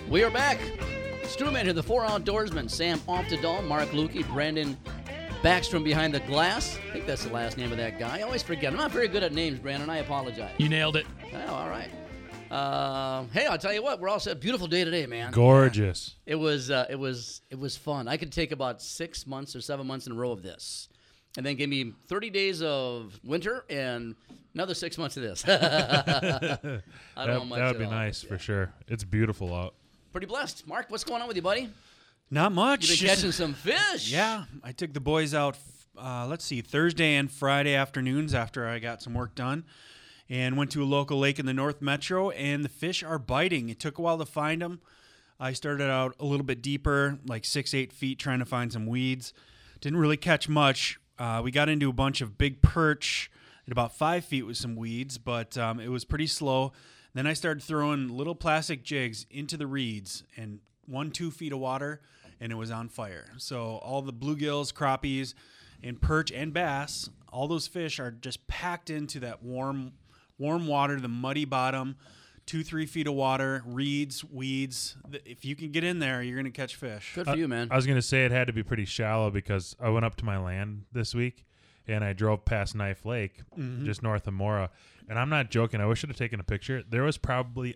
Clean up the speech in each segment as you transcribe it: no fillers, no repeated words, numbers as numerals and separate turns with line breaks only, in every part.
We are back. Struman here, the four outdoorsmen. Sam Oftedal, Mark Lukey, Brandon Backstrom behind the glass. I think that's the last name of that guy. I always forget. I'm not very good at names, Brandon. I apologize.
You nailed it.
Oh, all right. Hey, I'll tell you what. We're all set. Beautiful day today, man.
Gorgeous.
It was fun. I could take about 6 months or 7 months in a row of this, and then give me 30 days of winter and another 6 months of this. I don't know much
That would
at
be
all.
nice for sure. It's beautiful out.
Pretty blessed. Mark, what's going on with you, buddy?
Not much.
You've been catching some fish.
Yeah, I took the boys out, Thursday and Friday afternoons after I got some work done, and went to a local lake in the North Metro, and the fish are biting. It took a while to find them. I started out a little bit deeper, like 6-8 feet, trying to find some weeds. Didn't really catch much. We got into a bunch of big perch at about 5 feet with some weeds, but it was pretty slow. Then I started throwing little plastic jigs into the reeds, and 1-2 feet of water, and it was on fire. So all the bluegills, crappies, and perch and bass, all those fish are just packed into that warm water, the muddy bottom, 2-3 feet of water, reeds, weeds. If you can get in there, you're going to catch fish.
Good for you, man.
I was going to say it had to be pretty shallow because I went up to my land this week and I drove past Knife Lake, just north of Mora. And I'm not joking. I wish I had taken a picture. There was probably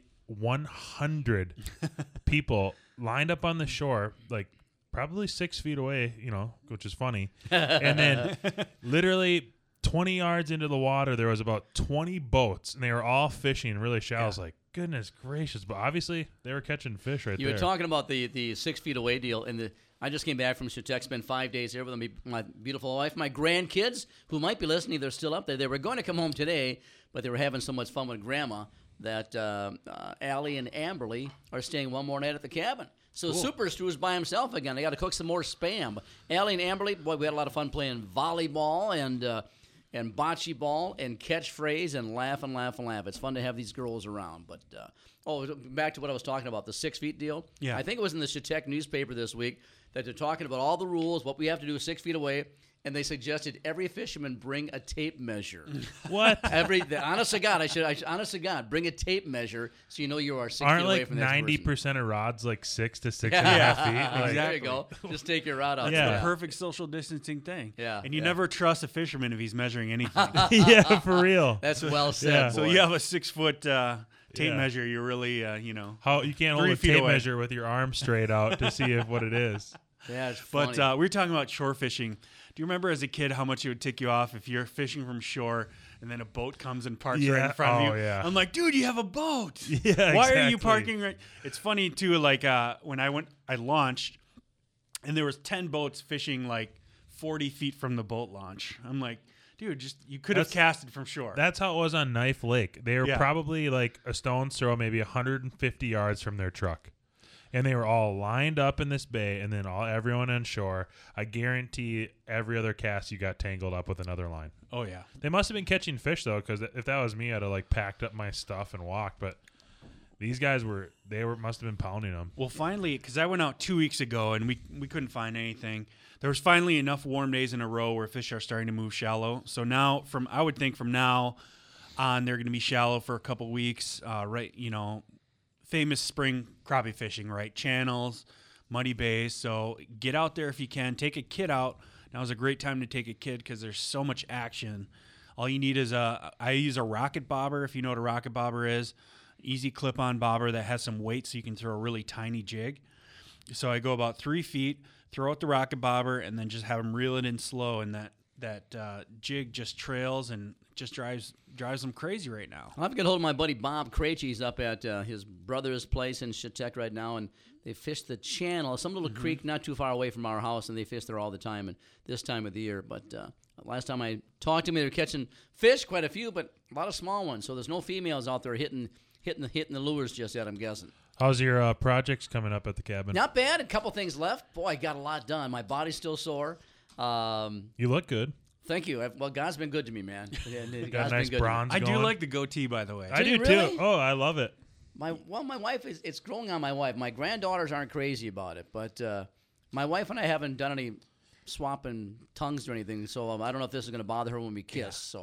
100 people lined up on the shore, like probably 6 feet away, which is funny. And then literally 20 yards into the water, there was about 20 boats, and they were all fishing really shallow. I was like, goodness gracious. But obviously, they were catching fish right there.
You were talking about the 6 feet away deal, and I just came back from Chautauqua, spent 5 days here with my beautiful wife, my grandkids, who might be listening. They're still up there. They were going to come home today, but they were having so much fun with Grandma that Allie and Amberly are staying one more night at the cabin. So cool. Super Stu is by himself again. They got to cook some more Spam. Allie and Amberly, boy, we had a lot of fun playing volleyball and bocce ball and catchphrase and laugh and laugh and laugh. It's fun to have these girls around. But back to what I was talking about, the 6 feet deal.
Yeah.
I think it was in the Chautauqua newspaper this week that they're talking about all the rules, what we have to do 6 feet away, and they suggested every fisherman bring a tape measure.
What?
Honest to God, honest to God, bring a tape measure so you know you are 6 feet
Aren't
away
like
from the next
90% of rods like 6 to 6.5 feet? Like,
There you go. Just take your rod out.
That's
Yeah.
the perfect social distancing thing.
Yeah,
And you
yeah.
never trust a fisherman if he's measuring anything.
yeah, for real.
That's well said.
Yeah.
Boy.
So you have a 6 foot tape
Yeah.
measure, you're really,
How you can't hold
3
a
feet
tape
away.
measure with your arm straight out to see what it is.
Yeah, it's funny.
But we were talking about shore fishing. Do you remember as a kid how much it would tick you off if you're fishing from shore and then a boat comes and parks right in front of you?
Yeah.
I'm like, dude, you have a boat.
Yeah,
Why are you
exactly.
parking right? It's funny too. Like when I launched, and there was 10 boats fishing like 40 feet from the boat launch. I'm like, dude, you could have casted from shore.
That's how it was on Knife Lake. They were
Yeah.
probably like a stone's throw, maybe 150 yards from their truck. And they were all lined up in this bay, and then everyone on shore. I guarantee every other cast you got tangled up with another line.
Oh yeah.
They must have been catching fish though, because if that was me, I'd have like packed up my stuff and walked. But these guys must have been pounding them.
Well, finally, because I went out 2 weeks ago and we couldn't find anything. There was finally enough warm days in a row where fish are starting to move shallow. So now, I would think from now on, they're going to be shallow for a couple weeks. Famous spring crappie fishing, right? Channels, muddy bays. So get out there if you can. Take a kid out. Now's a great time to take a kid because there's so much action. All you need is I use a rocket bobber, if you know what a rocket bobber is. Easy clip-on bobber that has some weight so you can throw a really tiny jig. So I go about 3 feet, throw out the rocket bobber, and then just have them reel it in slow, and that jig just trails and just drives them crazy right now.
I've got hold of my buddy Bob Krejci. He's up at his brother's place in Chautauqua right now, and they fish the channel, some little creek not too far away from our house, and they fish there all the time and this time of the year. But last time I talked to them, they were catching fish, quite a few, but a lot of small ones. So there's no females out there hitting the lures just yet, I'm guessing.
How's your projects coming up at the cabin?
Not bad. A couple things left. Boy, I got a lot done. My body's still sore.
You look good.
Thank you. Well, God's been good to me, man.
Got a nice bronze
I do
going.
like the goatee, by the way.
I do
you really?
too. Oh, I love it.
My wife it's growing on my wife. My granddaughters aren't crazy about it, but my wife and I haven't done any swapping tongues or anything, so I don't know if this is going to bother her when we kiss. So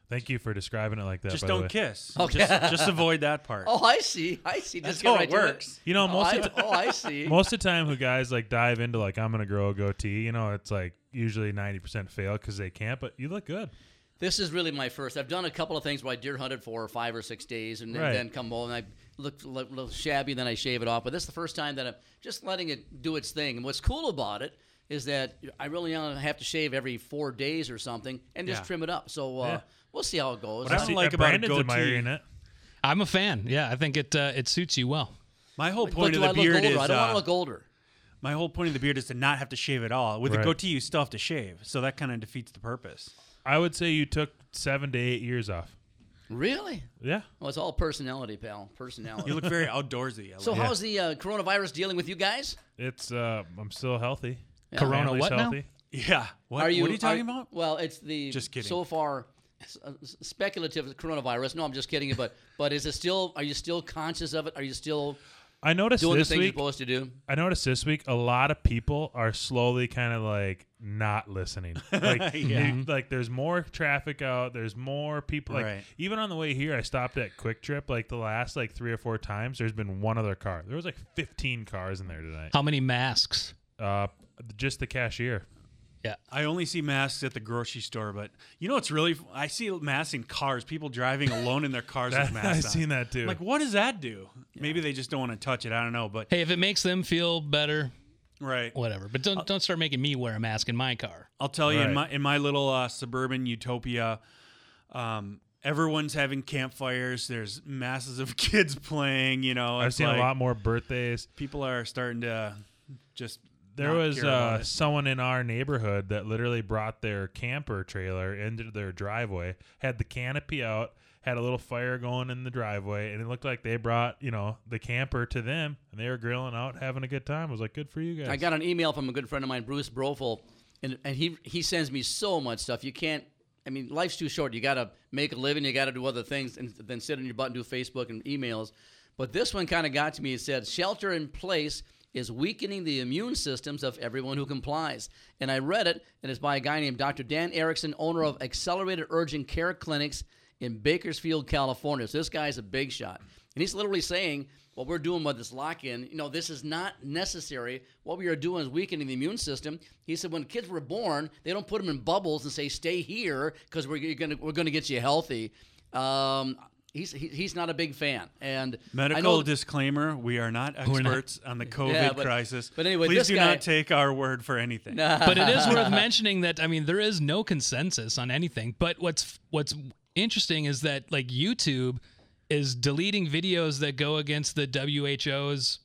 Thank you for describing it like that.
Just
by the
don't
way.
kiss.
Okay.
Just avoid that part.
Oh, I see. Just
That's
get
how
right
it
to
works.
You know,
I see.
most of the time, who guys like dive into like I'm gonna grow a goatee. You know, it's like usually 90% fail because they can't. But you look good.
This is really my first. I've done a couple of things where I deer hunted for 5 or 6 days and
Right.
then come home and I look a little shabby, then I shave it off. But this is the first time that I'm just letting it do its thing. And what's cool about it is that I really only have to shave every 4 days or something and just
Yeah.
trim it up. So
Yeah.
we'll see how it goes.
What I don't
See,
like about a
Brandon's
goatee-
admiring it.
I'm a fan. Yeah, I think it suits you well.
My whole
But
point
do
of
I
the
look
beard
older?
is
I don't want to look older.
my whole point of the beard is to not have to shave at all. With a
Right.
goatee, you still have to shave, so that kind of defeats the purpose.
I would say you took 7 to 8 years off.
Really?
Yeah.
Well, it's all personality, pal. Personality.
You look very outdoorsy. I
So
like it.
how's the coronavirus dealing with you guys?
It's I'm still healthy.
Yeah.
Corona
Family's
what now?
healthy.
Yeah. What are you talking about?
Well, it's the
Just kidding.
so far speculative coronavirus. No, I'm just kidding. But is it still? Are you still conscious of it? Are you still
I noticed
doing the
this
things you're
week.
supposed to do?
I noticed this week a lot of people are slowly kind of like not listening. Like,
Yeah.
like there's more traffic out. There's more people. Like
Right.
even on the way here, I stopped at Quick Trip. Like the last like 3 or 4 times, there's been one other car. There was like 15 cars in there tonight.
How many masks?
Just the cashier.
Yeah.
I only see masks at the grocery store, but you know what's really? I see masks in cars. People driving alone in their cars with
I've
masks on.
seen that too.
Like, what does that do? Maybe they just don't want to touch it. I don't know, but
Hey, if it makes them feel better,
right.
whatever. But don't start making me wear a mask in my car.
I'll tell you,
Right.
in my little suburban utopia, everyone's having campfires. There's masses of kids playing. You know,
I've
it's
seen
like
a lot more birthdays.
people are starting to just.
There
not
was
care about it.
someone in our neighborhood that literally brought their camper trailer into their driveway, had the canopy out, had a little fire going in the driveway, and it looked like they brought, the camper to them, and they were grilling out, having a good time. I was like, good for you guys.
I got an email from a good friend of mine, Bruce Brofel, and he sends me so much stuff. You can't. I mean, life's too short. You got to make a living. You got to do other things, and then sit on your butt and do Facebook and emails. But this one kind of got to me. It said, "Shelter in place is weakening the immune systems of everyone who complies." And I read it, and it's by a guy named Dr. Dan Erickson, owner of Accelerated Urgent Care Clinics in Bakersfield, California. So this guy's a big shot. And he's literally saying, what we're doing with this lock-in, this is not necessary. What we are doing is weakening the immune system. He said when kids were born, they don't put them in bubbles and say, stay here because we're gonna get you healthy. He's not a big fan. And I
Medical
know
disclaimer: we are not experts on the COVID
Yeah, but
crisis.
but anyway,
please
this
do
guy-
not take our word for anything.
But it is worth mentioning that there is no consensus on anything. But what's interesting is that like YouTube is deleting videos that go against the WHO's,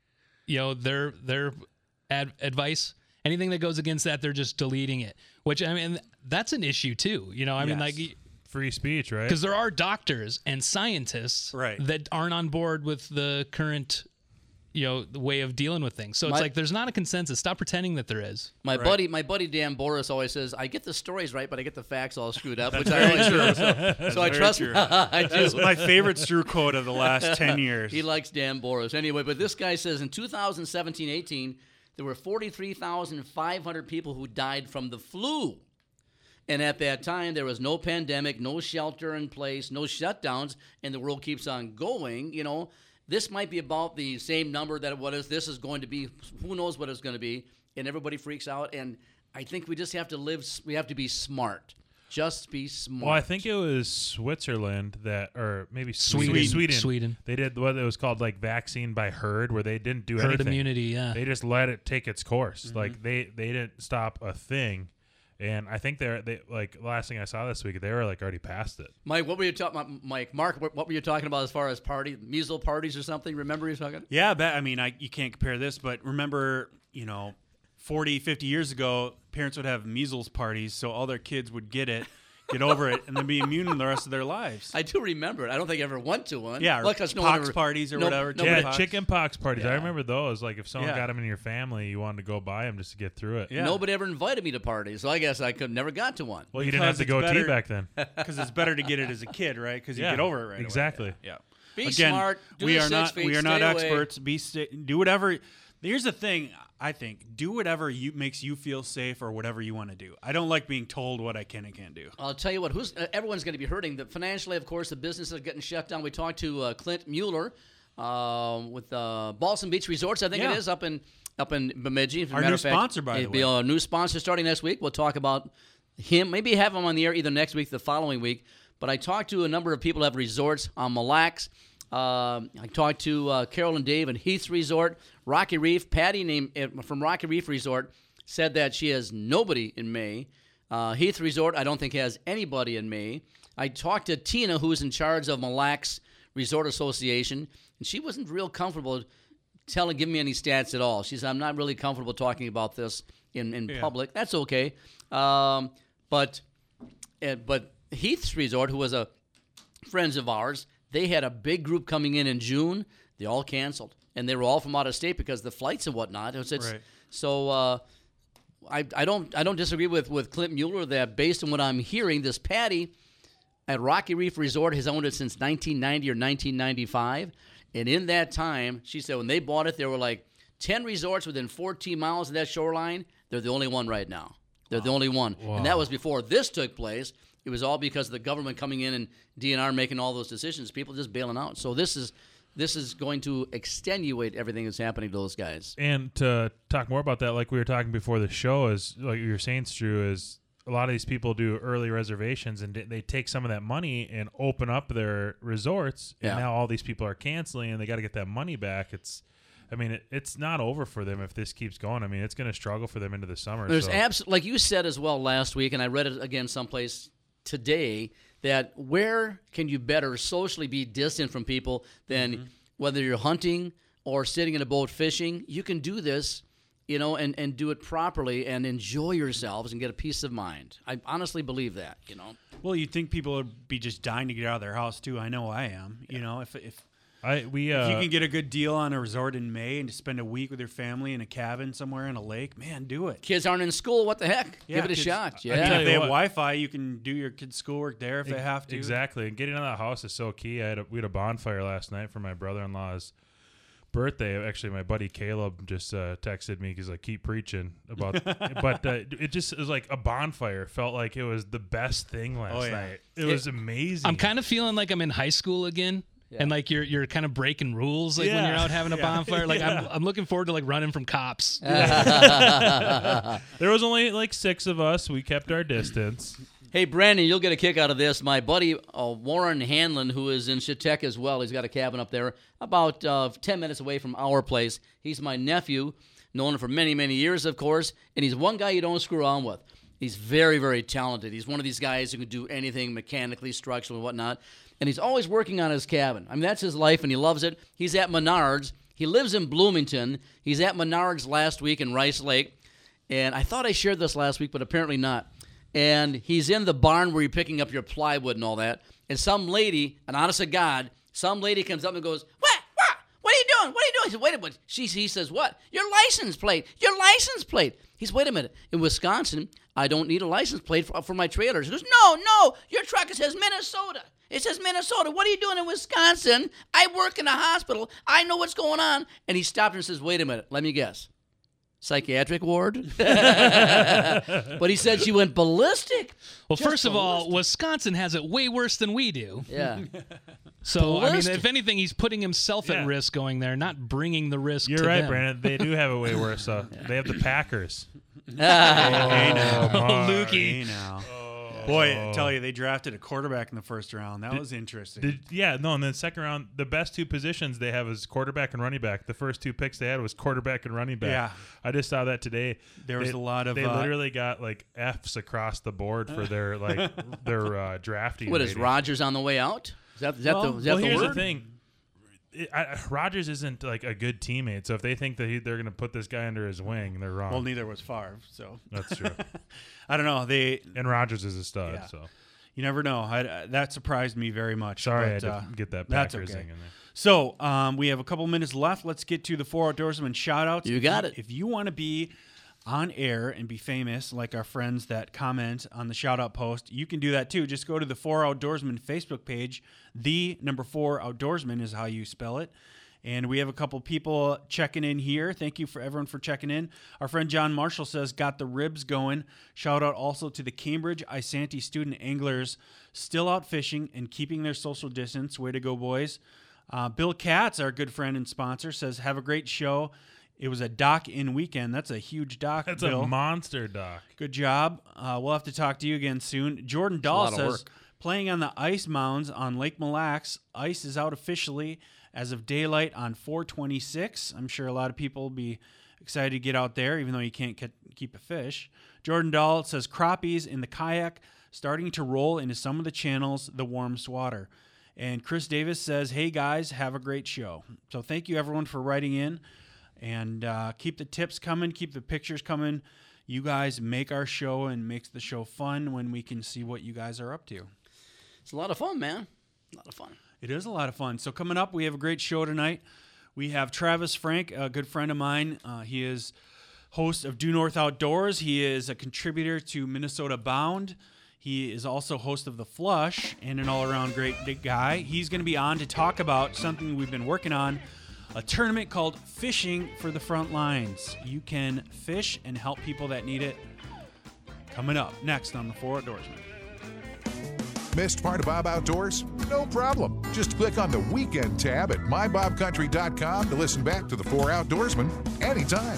their advice. Anything that goes against that, they're just deleting it. Which that's an issue too.
Yes.
Free speech, right?
Because there are doctors and scientists
Right.
that aren't on board with the current, the way of dealing with things. So it's like there's not a consensus. Stop pretending that there is.
My buddy Dan Boris always says, I get the stories right, but I get the facts all screwed up, which I always do. So I
very
trust
true.
I
That's
do.
my favorite Stru quote of the last 10 years.
He likes Dan Boris. Anyway, but this guy says in 2017-18, there were 43,500 people who died from the flu. And at that time, there was no pandemic, no shelter in place, no shutdowns, and the world keeps on going. This might be about the same number that what is this is going to be. Who knows what it's going to be? And everybody freaks out. And I think we just have to we have to be smart. Just be smart.
Well, I think it was Switzerland or maybe
Sweden.
Sweden. They did what it was called like vaccine by herd, where they didn't do
Herd
anything.
immunity, yeah.
They just let it take its course. Like they didn't stop a thing. And I think they like the last thing I saw this week, they were like already past it.
Mike, what were you talking about? Mark, what were you talking about as far as measles parties or something? Remember you talking?
Yeah, you can't compare this, but remember, 40, 50 years ago, parents would have measles parties, so all their kids would get over it, and then be immune the rest of their lives.
I do remember it. I don't think I ever went to one.
Yeah,
Well, 'cause no
pox
one ever-
parties or
no-
whatever.
nobody-
Yeah,
Pox.
chicken pox parties. I
Yeah.
remember those. Like if someone
Yeah.
got them in your family, you wanted to go buy them just to get through it.
Yeah.
Nobody ever invited me to parties, so I guess I never got to one.
Well, you didn't have
Because
to
it's
go tea
better-
back then.
Because it's better to get it as a kid, right? Because you
Yeah,
get over it right away.
exactly.
Yeah.
Be
Again,
smart. Do
we
the
are
6
not
feet,
we are not
stay away.
experts. Do whatever. Here's the thing. I think do whatever makes you feel safe or whatever you want to do. I don't like being told what I can and can't do.
I'll tell you what. Everyone's going to be hurting. Financially, of course, the businesses are getting shut down. We talked to Clint Mueller with Balsam Beach Resorts. I think it is up in Bemidji.
Our new sponsor, by the way.
It'll be a new sponsor starting next week. We'll talk about him. Maybe have him on the air either next week or the following week. But I talked to a number of people who have resorts on Mille Lacs. I talked to Carol and Dave at Heath's Resort, Rocky Reef. Patty from Rocky Reef Resort said that she has nobody in May. Heath Resort, I don't think has anybody in May. I talked to Tina, who's in charge of Mille Lacs Resort Association, and she wasn't real comfortable giving me any stats at all. She said, I'm not really comfortable talking about this in public. That's okay. But Heath's Resort, who was a friends of ours, they had a big group coming in June. They all canceled, and they were all from out of state because the flights and whatnot.
Right.
So I don't disagree with Clint Mueller that based on what I'm hearing, this Patty at Rocky Reef Resort has owned it since 1990 or 1995, and in that time, she said when they bought it, there were like 10 resorts within 14 miles of that shoreline. They're the only one right now. They're the only one, and that was before this took place. It was all because of the government coming in and DNR making all those decisions. People just bailing out. So this is going to extenuate everything that's happening to those guys.
And to talk more about that, like we were talking before the show, is like you were saying, Stu, is a lot of these people do early reservations and they take some of that money and open up their resorts. And now all these people are canceling and they got to get that money back. It's not over for them if this keeps going. I mean, it's going to struggle for them into the summer.
There's like you said as well last week, and I read it again someplace today, that where can you better socially be distant from people than whether you're hunting or sitting in a boat fishing? You can do this, and do it properly and enjoy yourselves and get a peace of mind. I honestly believe that,
Well, you'd think people would be just dying to get out of their house too. I know I am. If you can get a good deal on a resort in May and to spend a week with your family in a cabin somewhere in a lake, man, do it.
Kids aren't in school. What the heck? Give it a shot. Yeah.
I mean, if they have Wi-Fi, you can do your kids' schoolwork there if they have to.
Exactly. And getting out of the house is so key. We had a bonfire last night for my brother-in-law's birthday. Actually, my buddy Caleb just texted me because I keep preaching about but it was like a bonfire. Felt like it was the best thing last night. It was amazing.
I'm kind of feeling like I'm in high school again. Yeah. And like you're kind of breaking rules when you're out having a bonfire. Like I'm looking forward to like running from cops.
There was only like 6 of us. We kept our distance.
Hey, Brandon, you'll get a kick out of this. My buddy Warren Hanlon, who is in Chautauqua as well, he's got a cabin up there about 10 minutes away from our place. He's my nephew, known him for many, many years, of course, and he's one guy you don't screw around with. He's very, very talented. He's one of these guys who can do anything mechanically, structurally, and whatnot. And he's always working on his cabin. I mean, that's his life, and he loves it. He's at Menards. He lives in Bloomington. He's at Menards last week in Rice Lake. And I thought I shared this last week, but apparently not. And he's in the barn where you're picking up your plywood and all that. And some lady, and honest to God, some lady comes up and goes, What are you doing? What are you doing? He said, wait a minute. He says, what? Your license plate. Your license plate. He says, wait a minute. In Wisconsin, I don't need a license plate for my trailers. He goes, no. Your truck, it says Minnesota. It says Minnesota. What are you doing in Wisconsin? I work in a hospital. I know what's going on. And he stopped and says, wait a minute. Let me guess. Psychiatric ward? But he said she went ballistic.
Well, first of all, Wisconsin has it way worse than we do.
Yeah.
So, I mean, if anything, he's putting himself at risk going there, not bringing the risk to them.
You're right, Brandon. They do have it way worse. They have the Packers.
Hey now.
Lukey.
Hey now. Boy, I tell you, they drafted a quarterback in the first round. That was interesting.
And then the second round, the best 2 positions they have is quarterback and running back. The first 2 picks they had was quarterback and running back.
Yeah.
I just saw that today.
There was a lot of...
They literally got like Fs across the board for their drafting.
What, is Rodgers on the way out? Is that the word?
Here's the thing. Rodgers isn't like a good teammate, so if they think that they're going to put this guy under his wing, they're wrong.
Well, neither was Favre, so
that's true.
I don't know.
And Rodgers is a stud, so
you never know. That surprised me very much.
Sorry, I had to get that Packers thing in there.
So we have a couple minutes left. Let's get to the 4 Outdoorsmen shout-outs.
You got it.
If you want to be on air and be famous like our friends that comment on the shout-out post, you can do that too. Just go to the 4 Outdoorsmen Facebook page. The number 4 Outdoorsmen is how you spell it. And we have a couple people checking in here. Thank you for everyone for checking in. Our friend John Marshall says, got the ribs going. Shout out also to the Cambridge Isanti student anglers still out fishing and keeping their social distance. Way to go, boys. Bill Katz, our good friend and sponsor, says, have a great show. It was a dock-in weekend. That's a huge dock,
That's
Bill.
a monster dock.
Good job. We'll have to talk to you again soon. Jordan Dahl says, playing on the ice mounds on Lake Mille Lacs, ice is out officially as of daylight on 4/26. I'm sure a lot of people will be excited to get out there, even though you can't keep a fish. Jordan Dahl says, crappies in the kayak starting to roll into some of the channels, the warmest water. And Chris Davis says, hey, guys, have a great show. So thank you, everyone, for writing in. And keep the tips coming. Keep the pictures coming. You guys make our show and makes the show fun when we can see what you guys are up to.
It's a lot of fun, man. A lot of fun.
It is a lot of fun. So coming up, we have a great show tonight. We have Travis Frank, a good friend of mine. He is host of Due North Outdoors. He is a contributor to Minnesota Bound. He is also host of The Flush and an all-around great guy. He's going to be on to talk about something we've been working on, a tournament called Fishing for the Front Lines. You can fish and help people that need it. Coming up next on The Four Outdoorsmen.
Missed part of Bob Outdoors? No problem. Just click on the Weekend tab at mybobcountry.com to listen back to The Four Outdoorsmen anytime.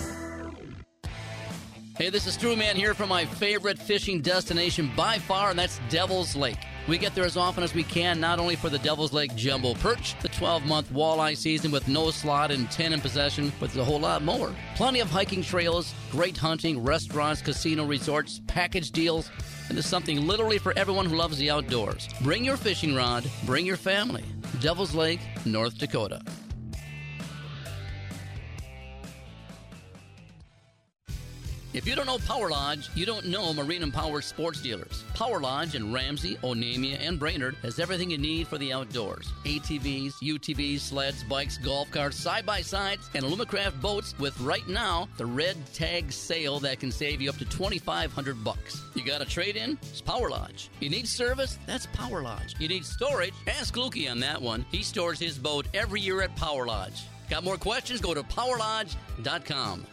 Hey, this is Drew Man here from my favorite fishing destination by far, and that's Devil's Lake. We get there as often as we can, not only for the Devil's Lake Jumbo Perch, the 12-month walleye season with no slot and 10 in possession, but there's a whole lot more. Plenty of hiking trails, great hunting, restaurants, casino resorts, package deals, and there's something literally for everyone who loves the outdoors. Bring your fishing rod, bring your family. Devil's Lake, North Dakota. If you don't know Power Lodge, you don't know Marine and Power Sports Dealers. Power Lodge in Ramsey, Onamia, and Brainerd has everything you need for the outdoors. ATVs, UTVs, sleds, bikes, golf carts, side-by-sides, and Alumacraft boats with, right now, the red tag sale that can save you up to $2,500. You got a trade-in? It's Power Lodge. You need service? That's Power Lodge. You need storage? Ask Lukey on that one. He stores his boat every year at Power Lodge. Got more questions? Go to PowerLodge.com.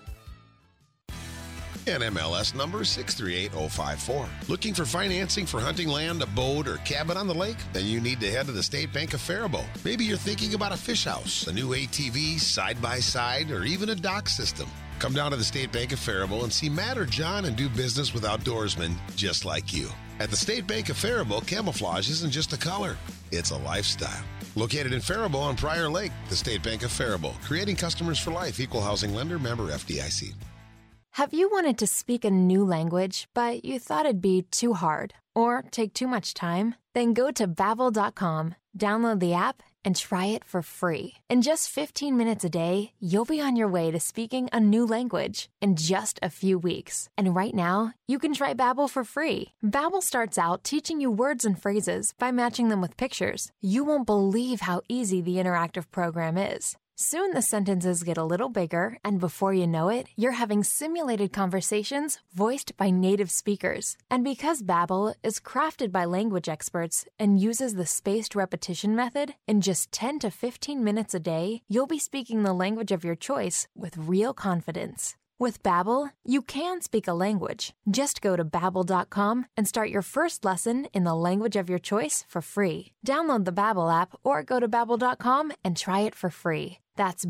NMLS number 638054. Looking for financing for hunting land, a boat, or cabin on the lake? Then you need to head to the State Bank of Faribault. Maybe you're thinking about a fish house, a new ATV, side-by-side, or even a dock system. Come down to the State Bank of Faribault and see Matt or John and do business with outdoorsmen just like you. At the State Bank of Faribault, camouflage isn't just a color, it's a lifestyle. Located in Faribault on Prior Lake, the State Bank of Faribault, creating customers for life, equal housing lender, member FDIC.
Have you wanted to speak a new language, but you thought it'd be too hard or take too much time? Then go to Babbel.com, download the app, and try it for free. In just 15 minutes a day, you'll be on your way to speaking a new language in just a few weeks. And right now, you can try Babbel for free. Babbel starts out teaching you words and phrases by matching them with pictures. You won't believe how easy the interactive program is. Soon the sentences get a little bigger, and before you know it, you're having simulated conversations voiced by native speakers. And because Babbel is crafted by language experts and uses the spaced repetition method, in just 10 to 15 minutes a day, you'll be speaking the language of your choice with real confidence. With Babbel, you can speak a language. Just go to Babbel.com and start your first lesson in the language of your choice for free. Download the Babbel app or go to Babbel.com and try it for free. That's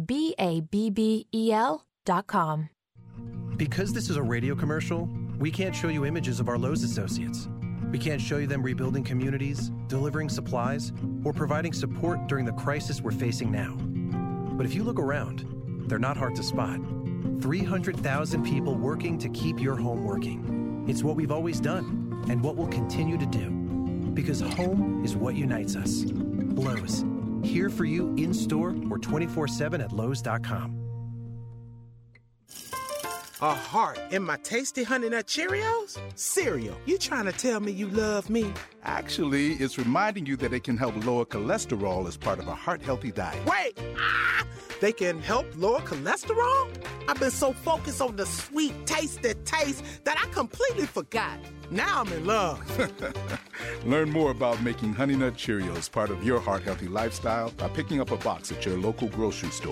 Babbel.com.
Because this is a radio commercial, we can't show you images of our Lowe's associates. We can't show you them rebuilding communities, delivering supplies, or providing support during the crisis we're facing now. But if you look around, they're not hard to spot. 300,000 people working to keep your home working. It's what we've always done and what we'll continue to do. Because home is what unites us. Lowe's, here for you in store or 24/7 at Lowe's.com.
A heart in my tasty Honey Nut Cheerios? Cereal, you trying to tell me you love me?
Actually, it's reminding you that it can help lower cholesterol as part of a heart-healthy diet.
Wait! They can help lower cholesterol? I've been so focused on the sweet, tasty taste that I completely forgot. Now I'm in love.
Learn more about making Honey Nut Cheerios part of your heart-healthy lifestyle by picking up a box at your local grocery store.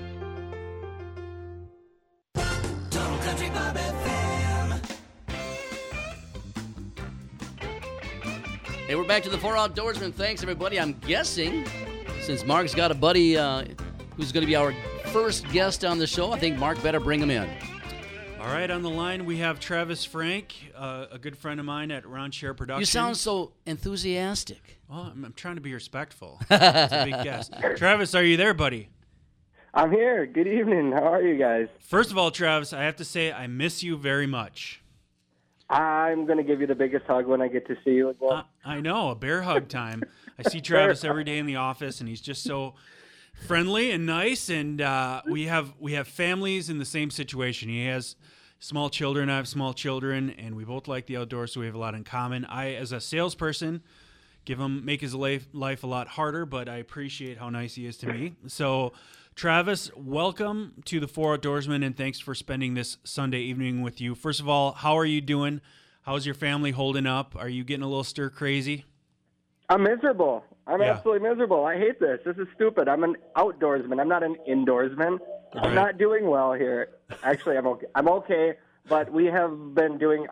Hey, we're back to the Four Outdoorsmen. Thanks, everybody. I'm guessing, since Mark's got a buddy who's going to be our first guest on the show, I think Mark better bring him in.
All right, on the line we have Travis Frank, a good friend of mine at Round Share Productions.
You sound so enthusiastic.
Well, I'm trying to be respectful. It's a big guest. Travis, are you there, buddy?
I'm here. Good evening. How are you guys?
First of all, Travis, I have to say I miss you very much.
I'm going to give you the biggest hug when I get to see you again.
I know, a bear hug time. I see Travis every day in the office, and he's just so friendly and nice. And we have families in the same situation. He has small children. I have small children, and we both like the outdoors, so we have a lot in common. I, as a salesperson, make his life a lot harder, but I appreciate how nice he is to me. So, Travis, welcome to the Four Outdoorsmen, and thanks for spending this Sunday evening with you. First of all, how are you doing? How's your family holding up? Are you getting a little stir crazy?
I'm miserable. I'm absolutely miserable. I hate this. This is stupid. I'm an outdoorsman. I'm not an indoorsman.
Right.
I'm not doing well here. Actually, I'm okay, but we have been doing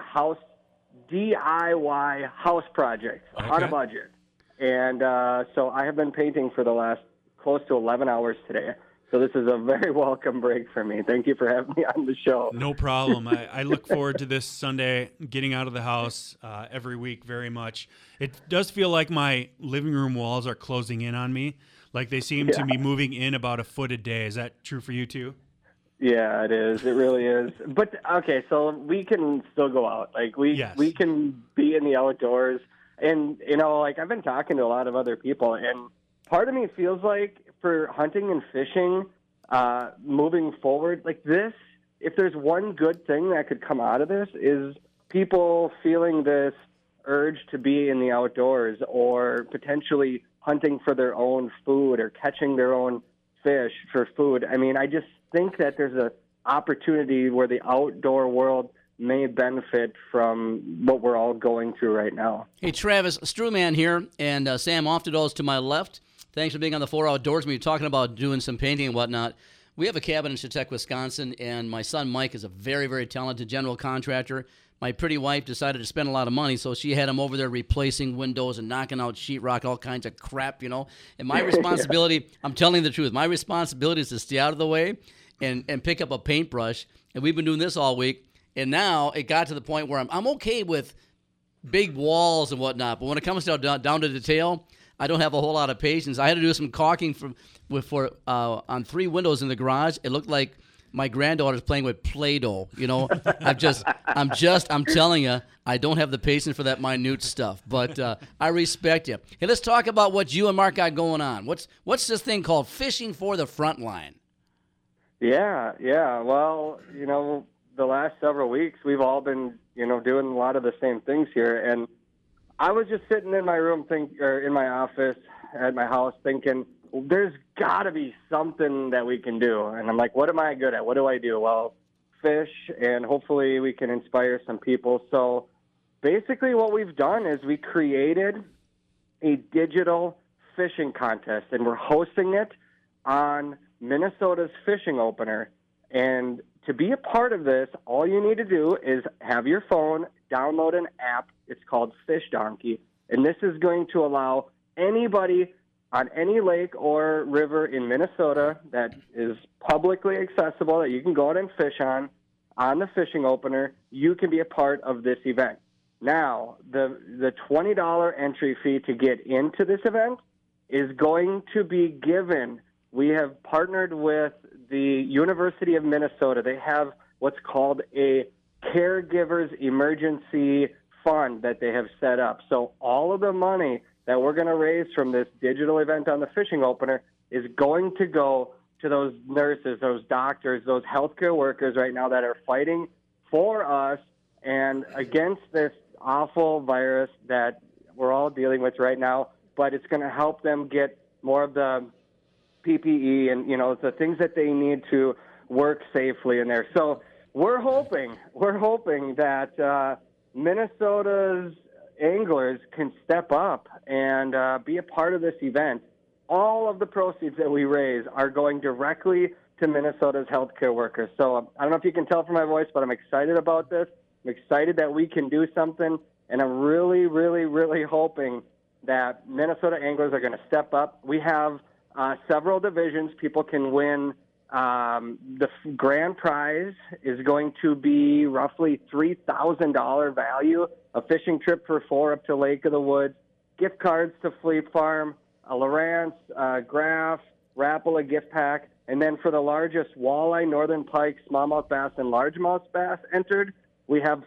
DIY house projects on a budget. And so I have been painting for the last close to 11 hours today. So this is a very welcome break for me. Thank you for having me on the show.
No problem. I look forward to this Sunday, getting out of the house every week very much. It does feel like my living room walls are closing in on me, like they seem to be moving in about a foot a day. Is that true for you too?
Yeah, it is. It really is. But, okay, so we can still go out. Like, we can be in the outdoors. And, you know, like, I've been talking to a lot of other people, and part of me feels like for hunting and fishing, moving forward, like this, if there's one good thing that could come out of this is people feeling this urge to be in the outdoors or potentially hunting for their own food or catching their own fish for food. I mean, I just think that there's an opportunity where the outdoor world may benefit from what we're all going through right now.
Hey, Travis, Strewman here, and Sam Oftedos to my left. Thanks for being on the Four Outdoorsmen. We're talking about doing some painting and whatnot. We have a cabin in Chetek, Wisconsin, and my son Mike is a very, very talented general contractor. My pretty wife decided to spend a lot of money, so she had him over there replacing windows and knocking out sheetrock, all kinds of crap, you know. And my responsibility, I'm telling the truth, my responsibility is to stay out of the way and pick up a paintbrush. And we've been doing this all week. And now it got to the point where I'm okay with big walls and whatnot, but when it comes down to detail, I don't have a whole lot of patience. I had to do some caulking on 3 windows in the garage. It looked like my granddaughter's playing with Play-Doh. You know, I'm telling you, I don't have the patience for that minute stuff. But I respect you. Hey, let's talk about what you and Mark got going on. What's this thing called Fishing for the Frontline?
Yeah. Well, you know, the last several weeks we've all been, you know, doing a lot of the same things here, and I was just sitting in my room in my office at my house thinking, there's got to be something that we can do. And I'm like, what am I good at? What do I do? Well, fish, and hopefully we can inspire some people. So basically what we've done is we created a digital fishing contest, and we're hosting it on Minnesota's fishing opener. And to be a part of this, all you need to do is have your phone, download an app. It's called Fish Donkey, and this is going to allow anybody on any lake or river in Minnesota that is publicly accessible that you can go out and fish on the fishing opener. You can be a part of this event. Now, the $20 entry fee to get into this event is going to be given. We have partnered with the University of Minnesota. They have what's called a Caregivers Emergency Fund that they have set up. So all of the money that we're going to raise from this digital event on the fishing opener is going to go to those nurses, those doctors, those healthcare workers right now that are fighting for us and against this awful virus that we're all dealing with right now. But it's going to help them get more of the PPE and, the things that they need to work safely in there. So we're hoping that Minnesota's anglers can step up and be a part of this event. All of the proceeds that we raise are going directly to Minnesota's healthcare workers. So I don't know if you can tell from my voice, but I'm excited about this. I'm excited that we can do something, and I'm really, really, really hoping that Minnesota anglers are going to step up. We have several divisions. People can win. The grand prize is going to be roughly $3,000 value, a fishing trip for 4 up to Lake of the Woods, gift cards to Fleet Farm, a Lowrance, Graf, Rapala gift pack, and then for the largest walleye, northern pike, smallmouth bass, and largemouth bass entered, we have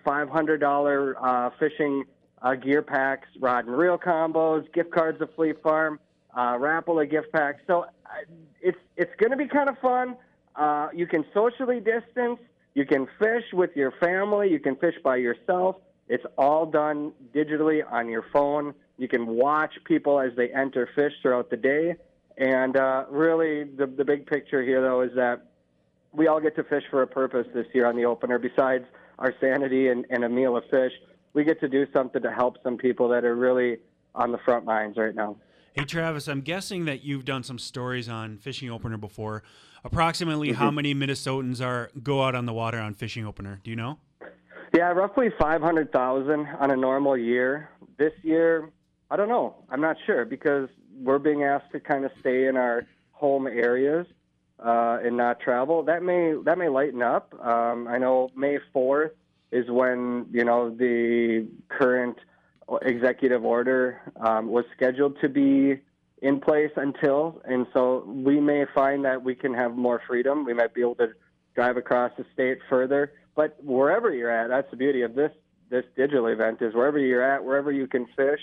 $500 fishing gear packs, rod and reel combos, gift cards to Fleet Farm, Rapala gift pack. So it's going to be kind of fun. You can socially distance. You can fish with your family. You can fish by yourself. It's all done digitally on your phone. You can watch people as they enter fish throughout the day. And really, the big picture here, though, is that we all get to fish for a purpose this year on the opener. Besides our sanity and a meal of fish, we get to do something to help some people that are really on the front lines right now.
Hey, Travis, I'm guessing that you've done some stories on Fishing Opener before. Approximately how many Minnesotans go out on the water on Fishing Opener? Do you know?
Yeah, roughly 500,000 on a normal year. This year, I don't know. I'm not sure because we're being asked to kind of stay in our home areas and not travel. That may lighten up. I know May 4th is when, the current executive order was scheduled to be in place until, and so we may find that we can have more freedom. We might be able to drive across the state further. But wherever you're at, that's the beauty of this digital event is wherever you're at, wherever you can fish,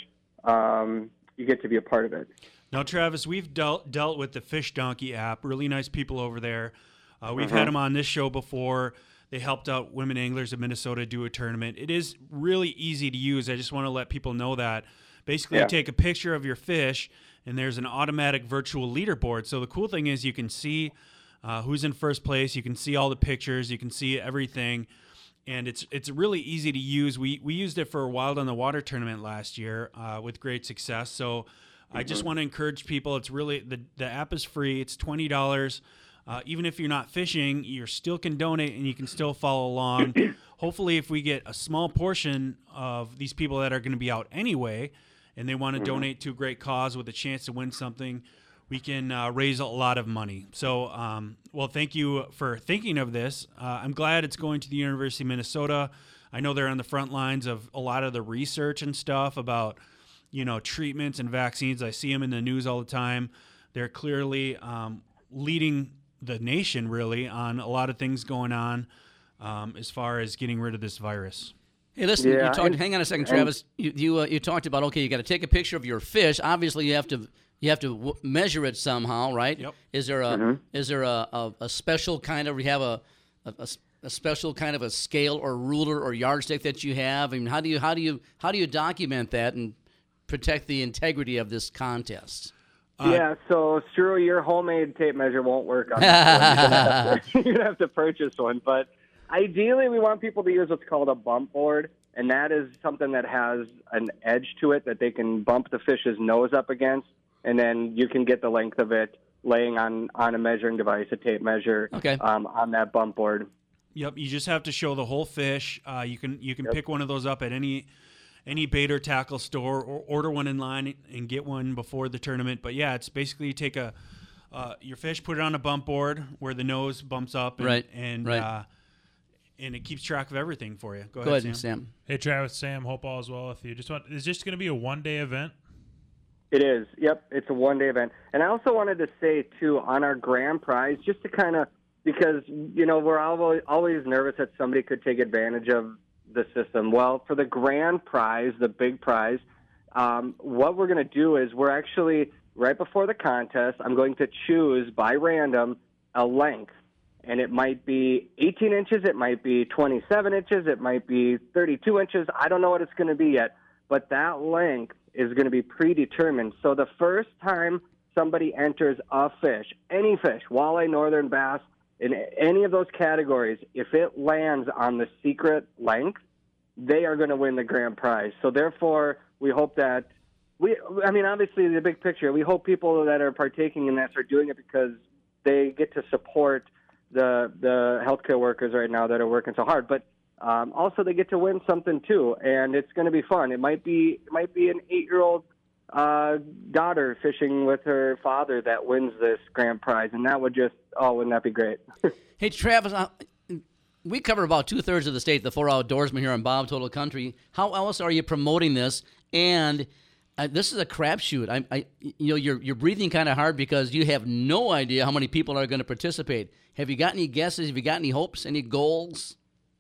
you get to be a part of it.
Now, Travis, we've dealt with the Fish Donkey app. Really nice people over there. We've had them on this show before. They helped out women anglers of Minnesota do a tournament. It is really easy to use. I just want to let people know that. Basically, you take a picture of your fish, and there's an automatic virtual leaderboard. So the cool thing is you can see who's in first place. You can see all the pictures. You can see everything. And it's really easy to use. We used it for a Wild on the Water tournament last year with great success. So I just want to encourage people. It's really the app is free. It's $20. Even if you're not fishing, you still can donate and you can still follow along. Hopefully, if we get a small portion of these people that are going to be out anyway and they want to donate to a great cause with a chance to win something, we can raise a lot of money. So, well, thank you for thinking of this. I'm glad it's going to the University of Minnesota. I know they're on the front lines of a lot of the research and stuff about, treatments and vaccines. I see them in the news all the time. They're clearly leading the nation, really, on a lot of things going on as far as getting rid of this virus.
Hey, listen, hang on a second, Travis. You talked about, okay, you got to take a picture of your fish. Obviously, you have to measure it somehow, right?
Yep.
Is there a special kind of, we have a special kind of a scale or ruler or yardstick that you have? I mean, how do you document that and protect the integrity of this contest?
So Stru, your homemade tape measure won't work on this one. You'd have to purchase one. But ideally, we want people to use what's called a bump board, and that is something that has an edge to it that they can bump the fish's nose up against, and then you can get the length of it laying on a measuring device, a tape measure, on that bump board.
Yep, you just have to show the whole fish. You can pick one of those up at any bait or tackle store, or order one in line and get one before the tournament. But yeah, it's basically you take your fish, put it on a bump board where the nose bumps up, and it keeps track of everything for you. Go ahead, Sam.
Hey, Travis, Sam, hope all is well with you. Is this going to be a one-day event?
It is. Yep, it's a one-day event. And I also wanted to say, too, on our grand prize, just to kind of, because, we're always nervous that somebody could take advantage of the system. Well, for the grand prize, the big prize, what we're going to do is we're actually, right before the contest, I'm going to choose by random a length. And it might be 18 inches, it might be 27 inches, it might be 32 inches. I don't know what it's going to be yet. But that length is going to be predetermined. So the first time somebody enters a fish, any fish, walleye, northern bass, in any of those categories, if it lands on the secret length, they are going to win the grand prize. So therefore, we hope that obviously the big picture, we hope people that are partaking in this are doing it because they get to support the healthcare workers right now that are working so hard. But also they get to win something too, and it's going to be fun. It might be an 8-year-old daughter fishing with her father that wins this grand prize, and that would just, wouldn't that be great?
Hey, Travis, we cover about 2/3 of the state, the 4 Outdoorsmen here on Bob Total Country. How else are you promoting this? And this is a crapshoot. You're breathing kind of hard because you have no idea how many people are going to participate. Have you got any guesses? Have you got any hopes? Any goals?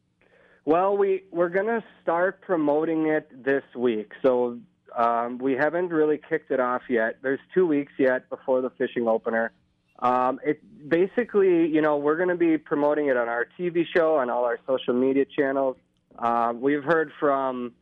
Well, we're going to start promoting it this week. So we haven't really kicked it off yet. There's 2 weeks yet before the fishing opener. It basically, we're going to be promoting it on our TV show, on all our social media channels. We've heard from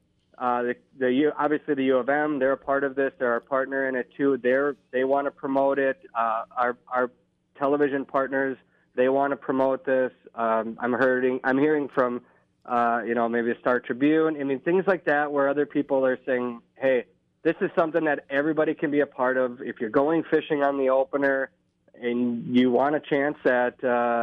obviously the U of M. They're a part of this. They're our partner in it too. They want to promote it. Our television partners, they want to promote this. I'm hearing from maybe the Star Tribune. Things like that where other people are saying, hey, this is something that everybody can be a part of. If you're going fishing on the opener and you want a chance at,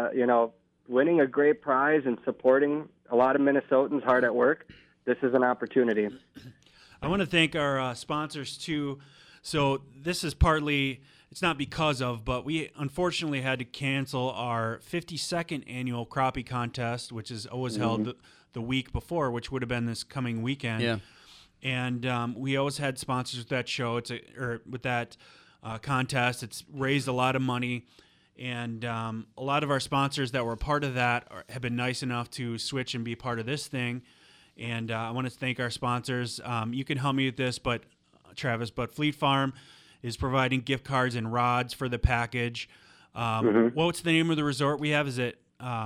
winning a great prize and supporting a lot of Minnesotans hard at work, this is an opportunity.
I want to thank our sponsors, too. So this is partly, it's not because of, but we unfortunately had to cancel our 52nd annual crappie contest, which is always held the week before, which would have been this coming weekend.
Yeah.
And we always had sponsors with that show, with that contest. It's raised a lot of money. And a lot of our sponsors that were a part of that have been nice enough to switch and be part of this thing. And I want to thank our sponsors. You can help me with this, Travis, but Fleet Farm is providing gift cards and rods for the package. What's the name of the resort we have? Is it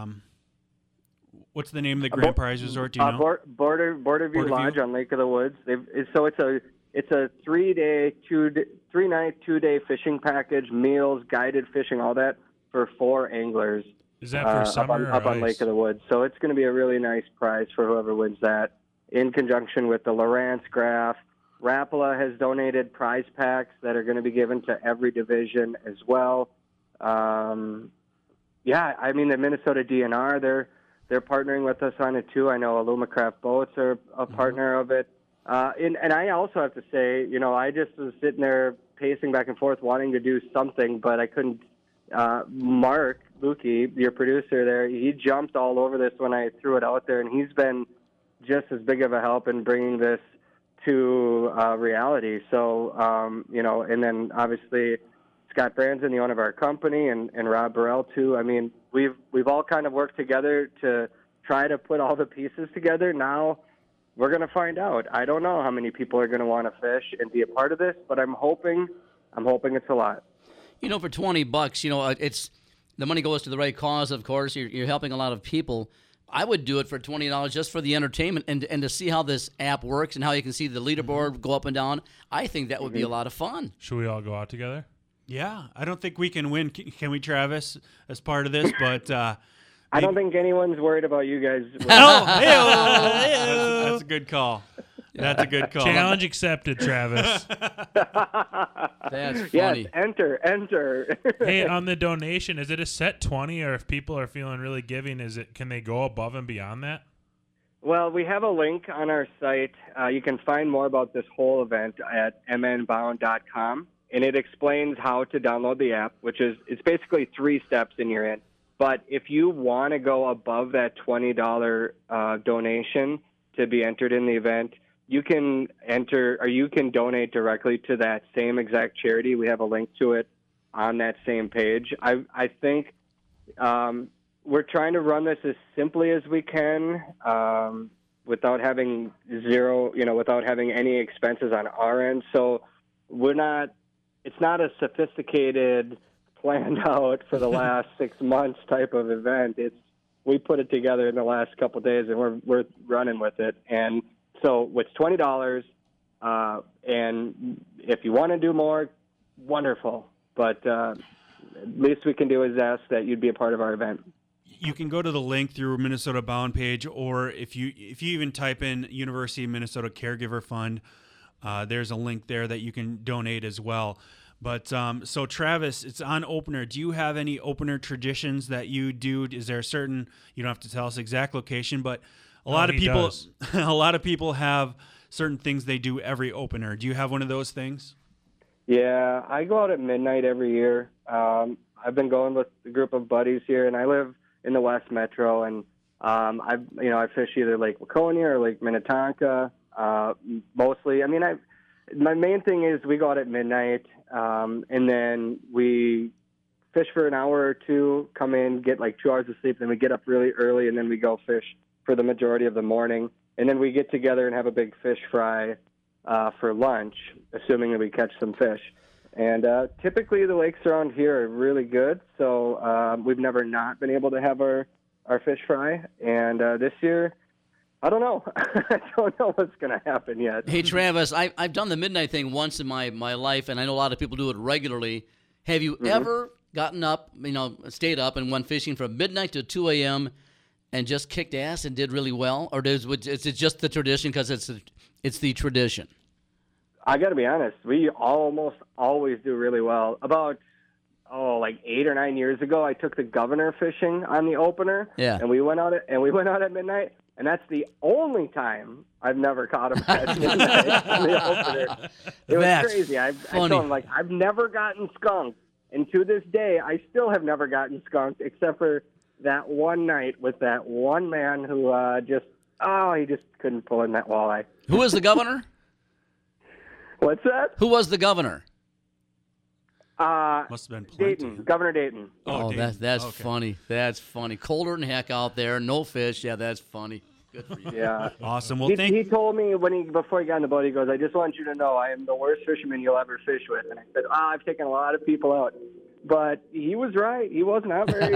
what's the name of the Grand Prize Resort? Do you know?
Borderview Lodge on Lake of the Woods. It's a 3-day, 3-night, 2-day fishing package, meals, guided fishing, all that for 4 anglers.
Is that for summer
up on Lake of the Woods? So it's going to be a really nice prize for whoever wins that. In conjunction with the Lowrance Graph, Rapala has donated prize packs that are going to be given to every division as well. The Minnesota DNR, they're partnering with us on it too. I know Alumacraft Boats are a partner of it. And I also have to say, I just was sitting there pacing back and forth wanting to do something, but I couldn't. Mark Lukey, your producer there, he jumped all over this when I threw it out there, and he's been just as big of a help in bringing this to reality. So, and then obviously Scott Branson, the owner of our company, and Rob Burrell too. We've all kind of worked together to try to put all the pieces together. Now we're going to find out. I don't know how many people are going to want to fish and be a part of this, but I'm hoping it's a lot.
For $20, it's the money goes to the right cause. Of course, you're helping a lot of people. I would do it for $20 just for the entertainment and to see how this app works and how you can see the leaderboard go up and down. I think that would be a lot of fun.
Should we all go out together?
Yeah, I don't think we can win. Can we, Travis, as part of this? But
I don't think anyone's worried about you guys.
That's a good call. That's a good call.
Challenge accepted, Travis.
That's funny.
Yes, enter.
Hey, on the donation, is it a set 20, or if people are feeling really giving, can they go above and beyond that?
Well, we have a link on our site. You can find more about this whole event at mnbound.com, and it explains how to download the app, it's basically 3 steps and you're in. But if you want to go above that $20 donation to be entered in the event, you can enter, or you can donate directly to that same exact charity. We have a link to it on that same page. I think we're trying to run this as simply as we can, without having without having any expenses on our end. So it's not a sophisticated, planned out for the last 6 months type of event. We put it together in the last couple of days, and we're running with it. And so it's $20, and if you want to do more, wonderful. But least we can do is ask that you'd be a part of our event.
You can go to the link through Minnesota Bound page, or if you even type in University of Minnesota Caregiver Fund, there's a link there that you can donate as well. But so Travis, it's on opener. Do you have any opener traditions that you do? Is there a certain, you don't have to tell us exact location, but a lot of people have certain things they do every opener. Do you have one of those things?
Yeah, I go out at midnight every year. I've been going with a group of buddies here, and I live in the West Metro, and I fish either Lake Waconia or Lake Minnetonka. Mostly, I mean, my main thing is we go out at midnight, and then we fish for an hour or two, come in, get like 2 hours of sleep, then we get up really early, and then we go fish for the majority of the morning, and then we get together and have a big fish fry for lunch, assuming that we catch some fish. And typically the lakes around here are really good, so we've never not been able to have our fish fry. And this year, I don't know. I don't know what's going to happen yet.
Hey, Travis, I've done the midnight thing once in my life, and I know a lot of people do it regularly. Have you ever gotten up, stayed up and went fishing from midnight to 2 a.m. and just kicked ass and did really well? Or is it just the tradition because it's the tradition?
I got to be honest. We almost always do really well. About, like 8 or 9 years ago, I took the governor fishing on the opener.
Yeah.
And we went out at midnight, and that's the only time I've never caught him at midnight on the opener. It was crazy. I told him, I've never gotten skunked, and to this day, I still have never gotten skunked, except for that one night with that one man who he just couldn't pull in that walleye.
Who was the governor?
What's that?
Who was the governor?
Must have been plenty.
Dayton, Governor Dayton.
Oh, that's funny. That's funny. Colder than heck out there. No fish. Yeah, that's funny. Good for you.
Yeah.
Awesome. Well,
he told me before he got in the boat, he goes, "I just want you to know I am the worst fisherman you'll ever fish with." And I said, I've taken a lot of people out. But he was right. He was not very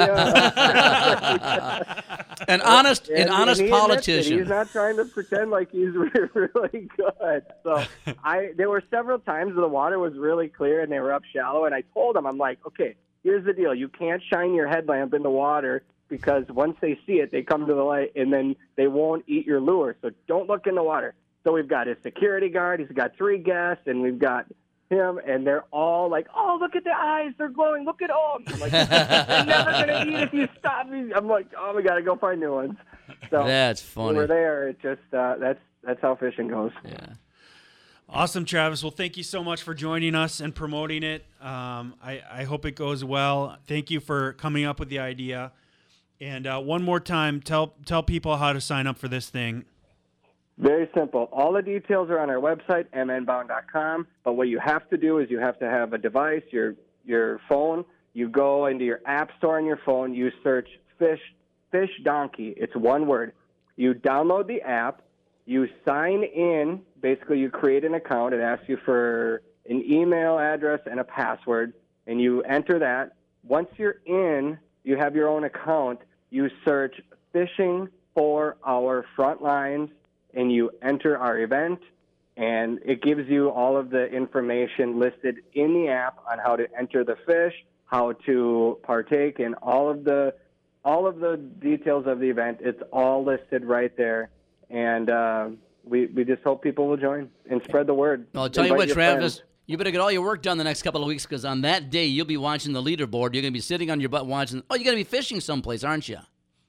an honest politician.
He's not trying to pretend like he's really good. So there were several times the water was really clear and they were up shallow, and I told him, I'm like, okay, here's the deal. You can't shine your headlamp in the water because once they see it, they come to the light and then they won't eat your lure. So don't look in the water. So we've got his security guard. He's got 3 guests, and we've got him, and they're all like, "Oh, look at the eyes, they're glowing. Look at them." I'm like, "They're never gonna eat if you stop me." I'm like, "Oh, we gotta go find new ones." So
that's funny.
When we're there, it just that's how fishing goes.
Yeah.
Awesome, Travis. Well, thank you so much for joining us and promoting it. I hope it goes well. Thank you for coming up with the idea. And one more time, tell people how to sign up for this thing.
Very simple. All the details are on our website, mnbound.com. But what you have to do is you have to have a device, your phone. You go into your app store on your phone. You search Fish Donkey. It's one word. You download the app. You sign in. Basically, you create an account. It asks you for an email address and a password, and you enter that. Once you're in, you have your own account. You search Fishing for Our Frontlines, and you enter our event, and it gives you all of the information listed in the app on how to enter the fish, how to partake, and all of the details of the event. It's all listed right there, and we just hope people will join and spread the word.
I'll tell you what, Travis, you better get all your work done the next couple of weeks, because on that day you'll be watching the leaderboard. You're going to be sitting on your butt watching. Oh, you're going to be fishing someplace, aren't you?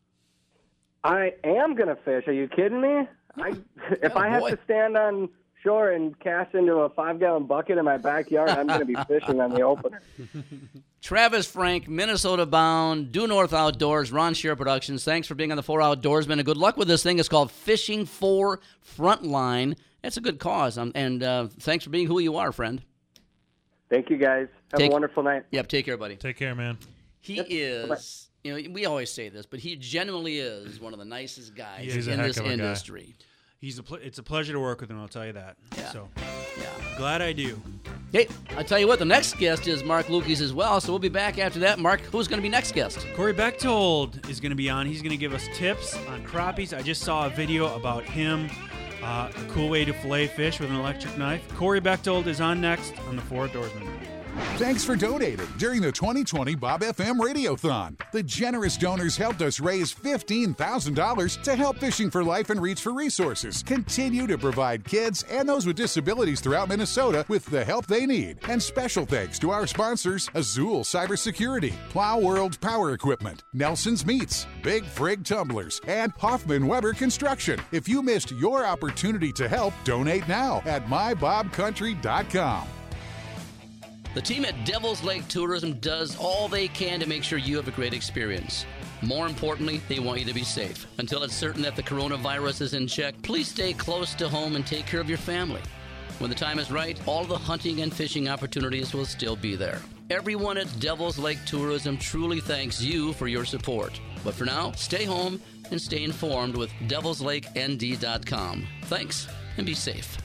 I am going to fish. Are you kidding me? If I have to stand on shore and cast into a 5-gallon bucket in my backyard, I'm going to be fishing on the opener.
Travis Frank, Minnesota Bound, Due North Outdoors, Ron Scheer Productions. Thanks for being on the 4 Outdoorsmen, and good luck with this thing. It's called Fishing for Frontline. That's a good cause, and thanks for being who you are, friend.
Thank you, guys. Have a wonderful night.
Yep, take care, buddy.
Take care, man.
He is... we always say this, but he genuinely is one of the nicest guys in this industry.
It's a pleasure to work with him, I'll tell you that.
Yeah.
So, glad I do.
Hey, I tell you what, the next guest is Mark Lukes as well, so we'll be back after that. Mark, who's going to be next guest?
Corey Bechtold is going to be on. He's going to give us tips on crappies. I just saw a video about him, a cool way to fillet fish with an electric knife. Corey Bechtold is on next on the 4 Outdoorsmen.
Thanks for donating during the 2020 Bob FM Radiothon. The generous donors helped us raise $15,000 to help Fishing for Life and Reach for Resources continue to provide kids and those with disabilities throughout Minnesota with the help they need. And special thanks to our sponsors, Azul Cybersecurity, Plow World Power Equipment, Nelson's Meats, Big Frig Tumblers, and Hoffman Weber Construction. If you missed your opportunity to help, donate now at mybobcountry.com.
The team at Devil's Lake Tourism does all they can to make sure you have a great experience. More importantly, they want you to be safe. Until it's certain that the coronavirus is in check, please stay close to home and take care of your family. When the time is right, all of the hunting and fishing opportunities will still be there. Everyone at Devil's Lake Tourism truly thanks you for your support. But for now, stay home and stay informed with devilslakend.com. Thanks, and be safe.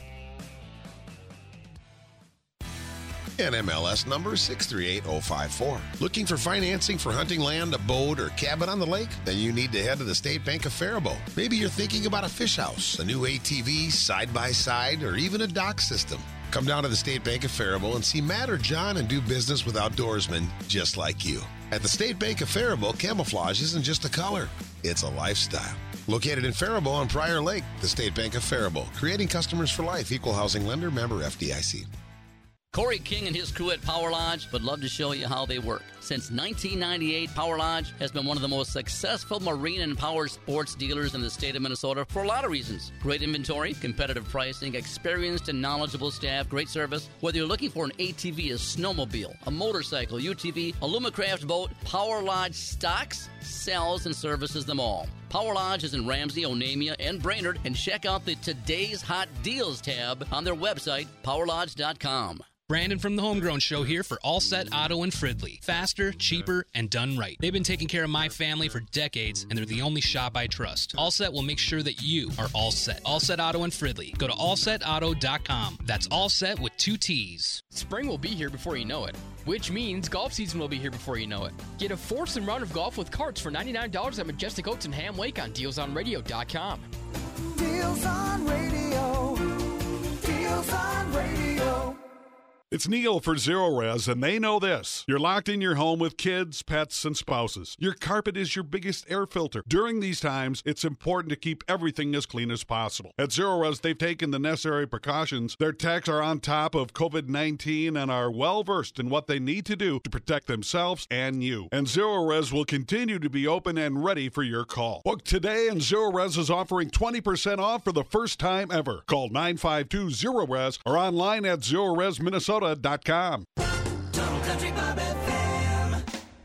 NMLS number 638054. Looking for financing for hunting land, a boat, or cabin on the lake? Then you need to head to the State Bank of Faribault. Maybe you're thinking about a fish house, a new ATV, side-by-side, or even a dock system. Come down to the State Bank of Faribault and see Matt or John and do business with outdoorsmen just like you. At the State Bank of Faribault, camouflage isn't just a color, it's a lifestyle. Located in Faribault on Prior Lake, the State Bank of Faribault, creating customers for life, equal housing lender, member FDIC.
Corey King and his crew at Power Lodge would love to show you how they work. Since 1998, Power Lodge has been one of the most successful marine and power sports dealers in the state of Minnesota for a lot of reasons. Great inventory, competitive pricing, experienced and knowledgeable staff, great service. Whether you're looking for an ATV, a snowmobile, a motorcycle, UTV, a Lumacraft boat, Power Lodge stocks, sells, and services them all. Power Lodge is in Ramsey, Onamia, and Brainerd, and check out the Today's Hot Deals tab on their website, powerlodge.com.
Brandon from the Homegrown Show here for All Set Auto and Fridley. Faster, cheaper, and done right. They've been taking care of my family for decades, and they're the only shop I trust. All Set will make sure that you are all set. All Set Auto and Fridley. Go to allsetauto.com. That's all set with 2 T's.
Spring will be here before you know it, which means golf season will be here before you know it. Get a foursome round of golf with carts for $99 at Majestic Oaks and Ham Lake on DealsOnRadio.com.
Deals on Radio. Deals on Radio.
It's Neil for Zero Res, and they know this. You're locked in your home with kids, pets, and spouses. Your carpet is your biggest air filter. During these times, it's important to keep everything as clean as possible. At Zero Res, they've taken the necessary precautions. Their techs are on top of COVID-19 and are well-versed in what they need to do to protect themselves and you. And Zero Res will continue to be open and ready for your call. Book today, and Zero Res is offering 20% off for the first time ever. Call 952-ZERO-RES or online at ZeroResMinnesota.com.
Total Country Bob FM.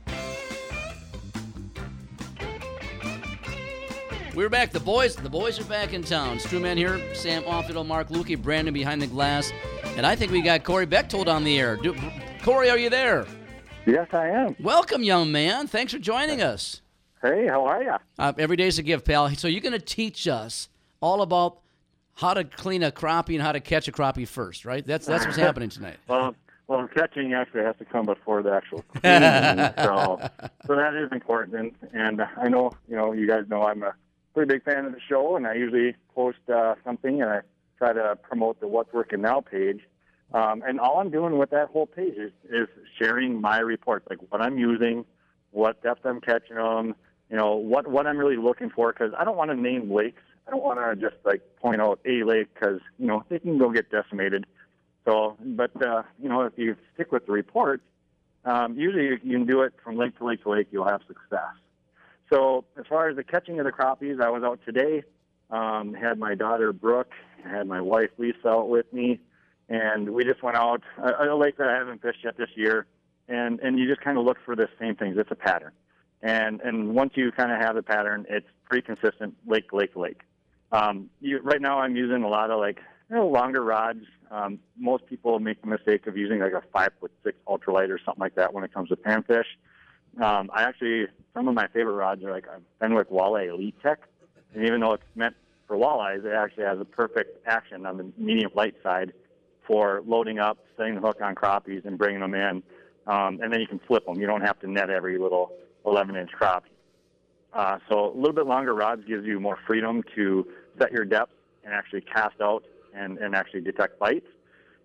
We're back. The boys are back in town. Strewman here, Sam Offido, Mark Lukey, Brandon behind the glass, and I think we got Corey Bechtold on the air. Corey, are you there?
Yes, I am.
Welcome, young man. Thanks for joining us.
Hey, how are you?
Every day's a gift, pal. So you're going to teach us all about how to clean a crappie and how to catch a crappie first, right? That's what's happening tonight.
Well, catching actually has to come before the actual cleaning, so that is important. And I know, you guys know I'm a pretty big fan of the show, and I usually post something, and I try to promote the What's Working Now page. And all I'm doing with that whole page is sharing my reports, like what I'm using, what depth I'm catching them, what I'm really looking for, because I don't want to name lakes. I don't want to just point out a lake because, they can go get decimated. So, but, if you stick with the reports, usually you can do it from lake to lake to lake, you'll have success. So as far as the catching of the crappies, I was out today, had my daughter Brooke, had my wife Lisa out with me, and we just went out, a lake that I haven't fished yet this year, and you just kind of look for the same things. It's a pattern. And once you kind of have the pattern, it's pretty consistent lake to lake to lake. Right now I'm using a lot of longer rods. Most people make the mistake of using a 5'6" ultralight or something like that when it comes to panfish. Some of my favorite rods are I've been with Walleye Elite Tech, and even though it's meant for walleyes, it actually has a perfect action on the medium light side for loading up, setting the hook on crappies, and bringing them in. And then you can flip them. You don't have to net every little 11-inch crappie. So a little bit longer rods gives you more freedom to set your depth and actually cast out and actually detect bites.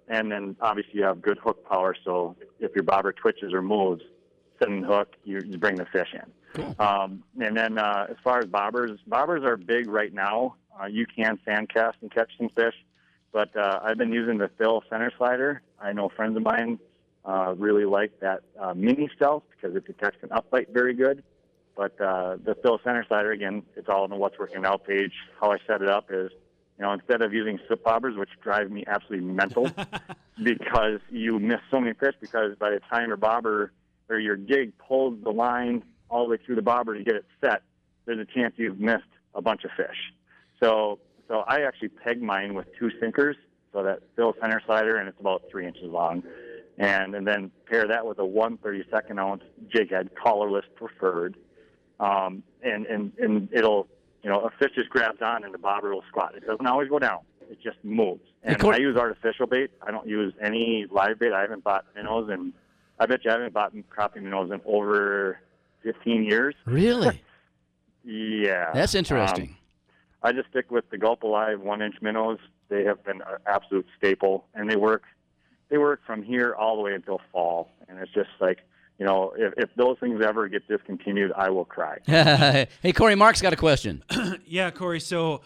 and then obviously you have good hook power. So if your bobber twitches or moves, sending the hook, you bring the fish in.
Cool.
And then as far as bobbers are big right now. You can sand cast and catch some fish, but I've been using the Phil center slider. I know friends of mine really like that mini stealth because it detects an upbite very good. But the Phil center slider, again, it's all on the What's Working Now page. How I set it up is, instead of using slip bobbers, which drive me absolutely mental because you miss so many fish, because by the time your bobber or your jig pulls the line all the way through the bobber to get it set, there's a chance you've missed a bunch of fish. So I actually peg mine with 2 sinkers, so that Phil center slider, and it's about 3 inches long. And then pair that with a 1/32 ounce jig head, collarless preferred. And it'll, a fish just grabs on and the bobber will squat. It doesn't always go down. It just moves. And I use artificial bait. I don't use any live bait. I haven't bought minnows, and I bet you I haven't bought crappie minnows in over 15 years.
Really?
Yeah.
That's interesting.
I just stick with the Gulp Alive 1-inch minnows. They have been an absolute staple, and they work from here all the way until fall. And it's just like, if those things ever get discontinued, I will cry.
Hey, Corey, Mark's got a question.
Yeah, Corey. So,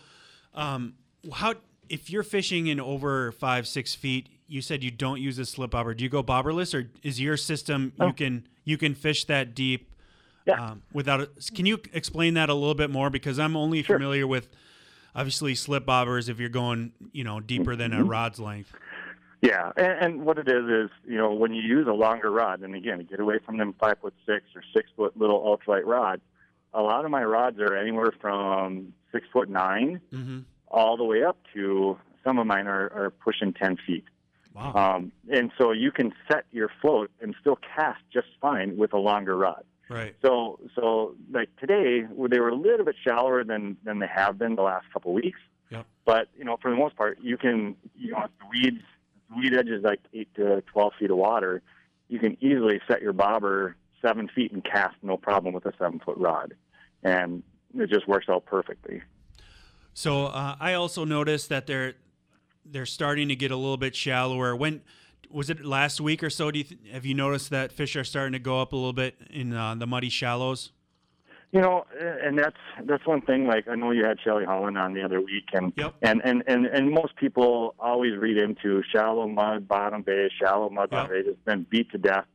if you're fishing in over 5-6 feet, you said you don't use a slip bobber. Do you go bobberless, or is your system you can fish that deep?
Yeah.
Can you explain that a little bit more? Because I'm only familiar with, obviously, slip bobbers if you're going, deeper than a rod's length.
Yeah, and what it is, when you use a longer rod, and again, get away from them 5'6" or 6 foot little ultralight rods. A lot of my rods are anywhere from 6'9" all the way up to, some of mine are pushing 10 feet.
Wow.
And so you can set your float and still cast just fine with a longer rod.
Right.
So like today, they were a little bit shallower than they have been the last couple of weeks.
Yep.
But for the most part, you can, if the weed edge is like 8 to 12 feet of water, you can easily set your bobber 7 feet and cast no problem with a 7-foot rod, and it just works out perfectly.
So I also noticed that they're starting to get a little bit shallower. When was it, last week or so? Have you noticed that fish are starting to go up a little bit in the muddy shallows?
And that's one thing. Like, I know you had Shelly Holland on the other week, and most people always read into shallow mud, bottom bay, shallow mud, bottom bay. It's been beat to death.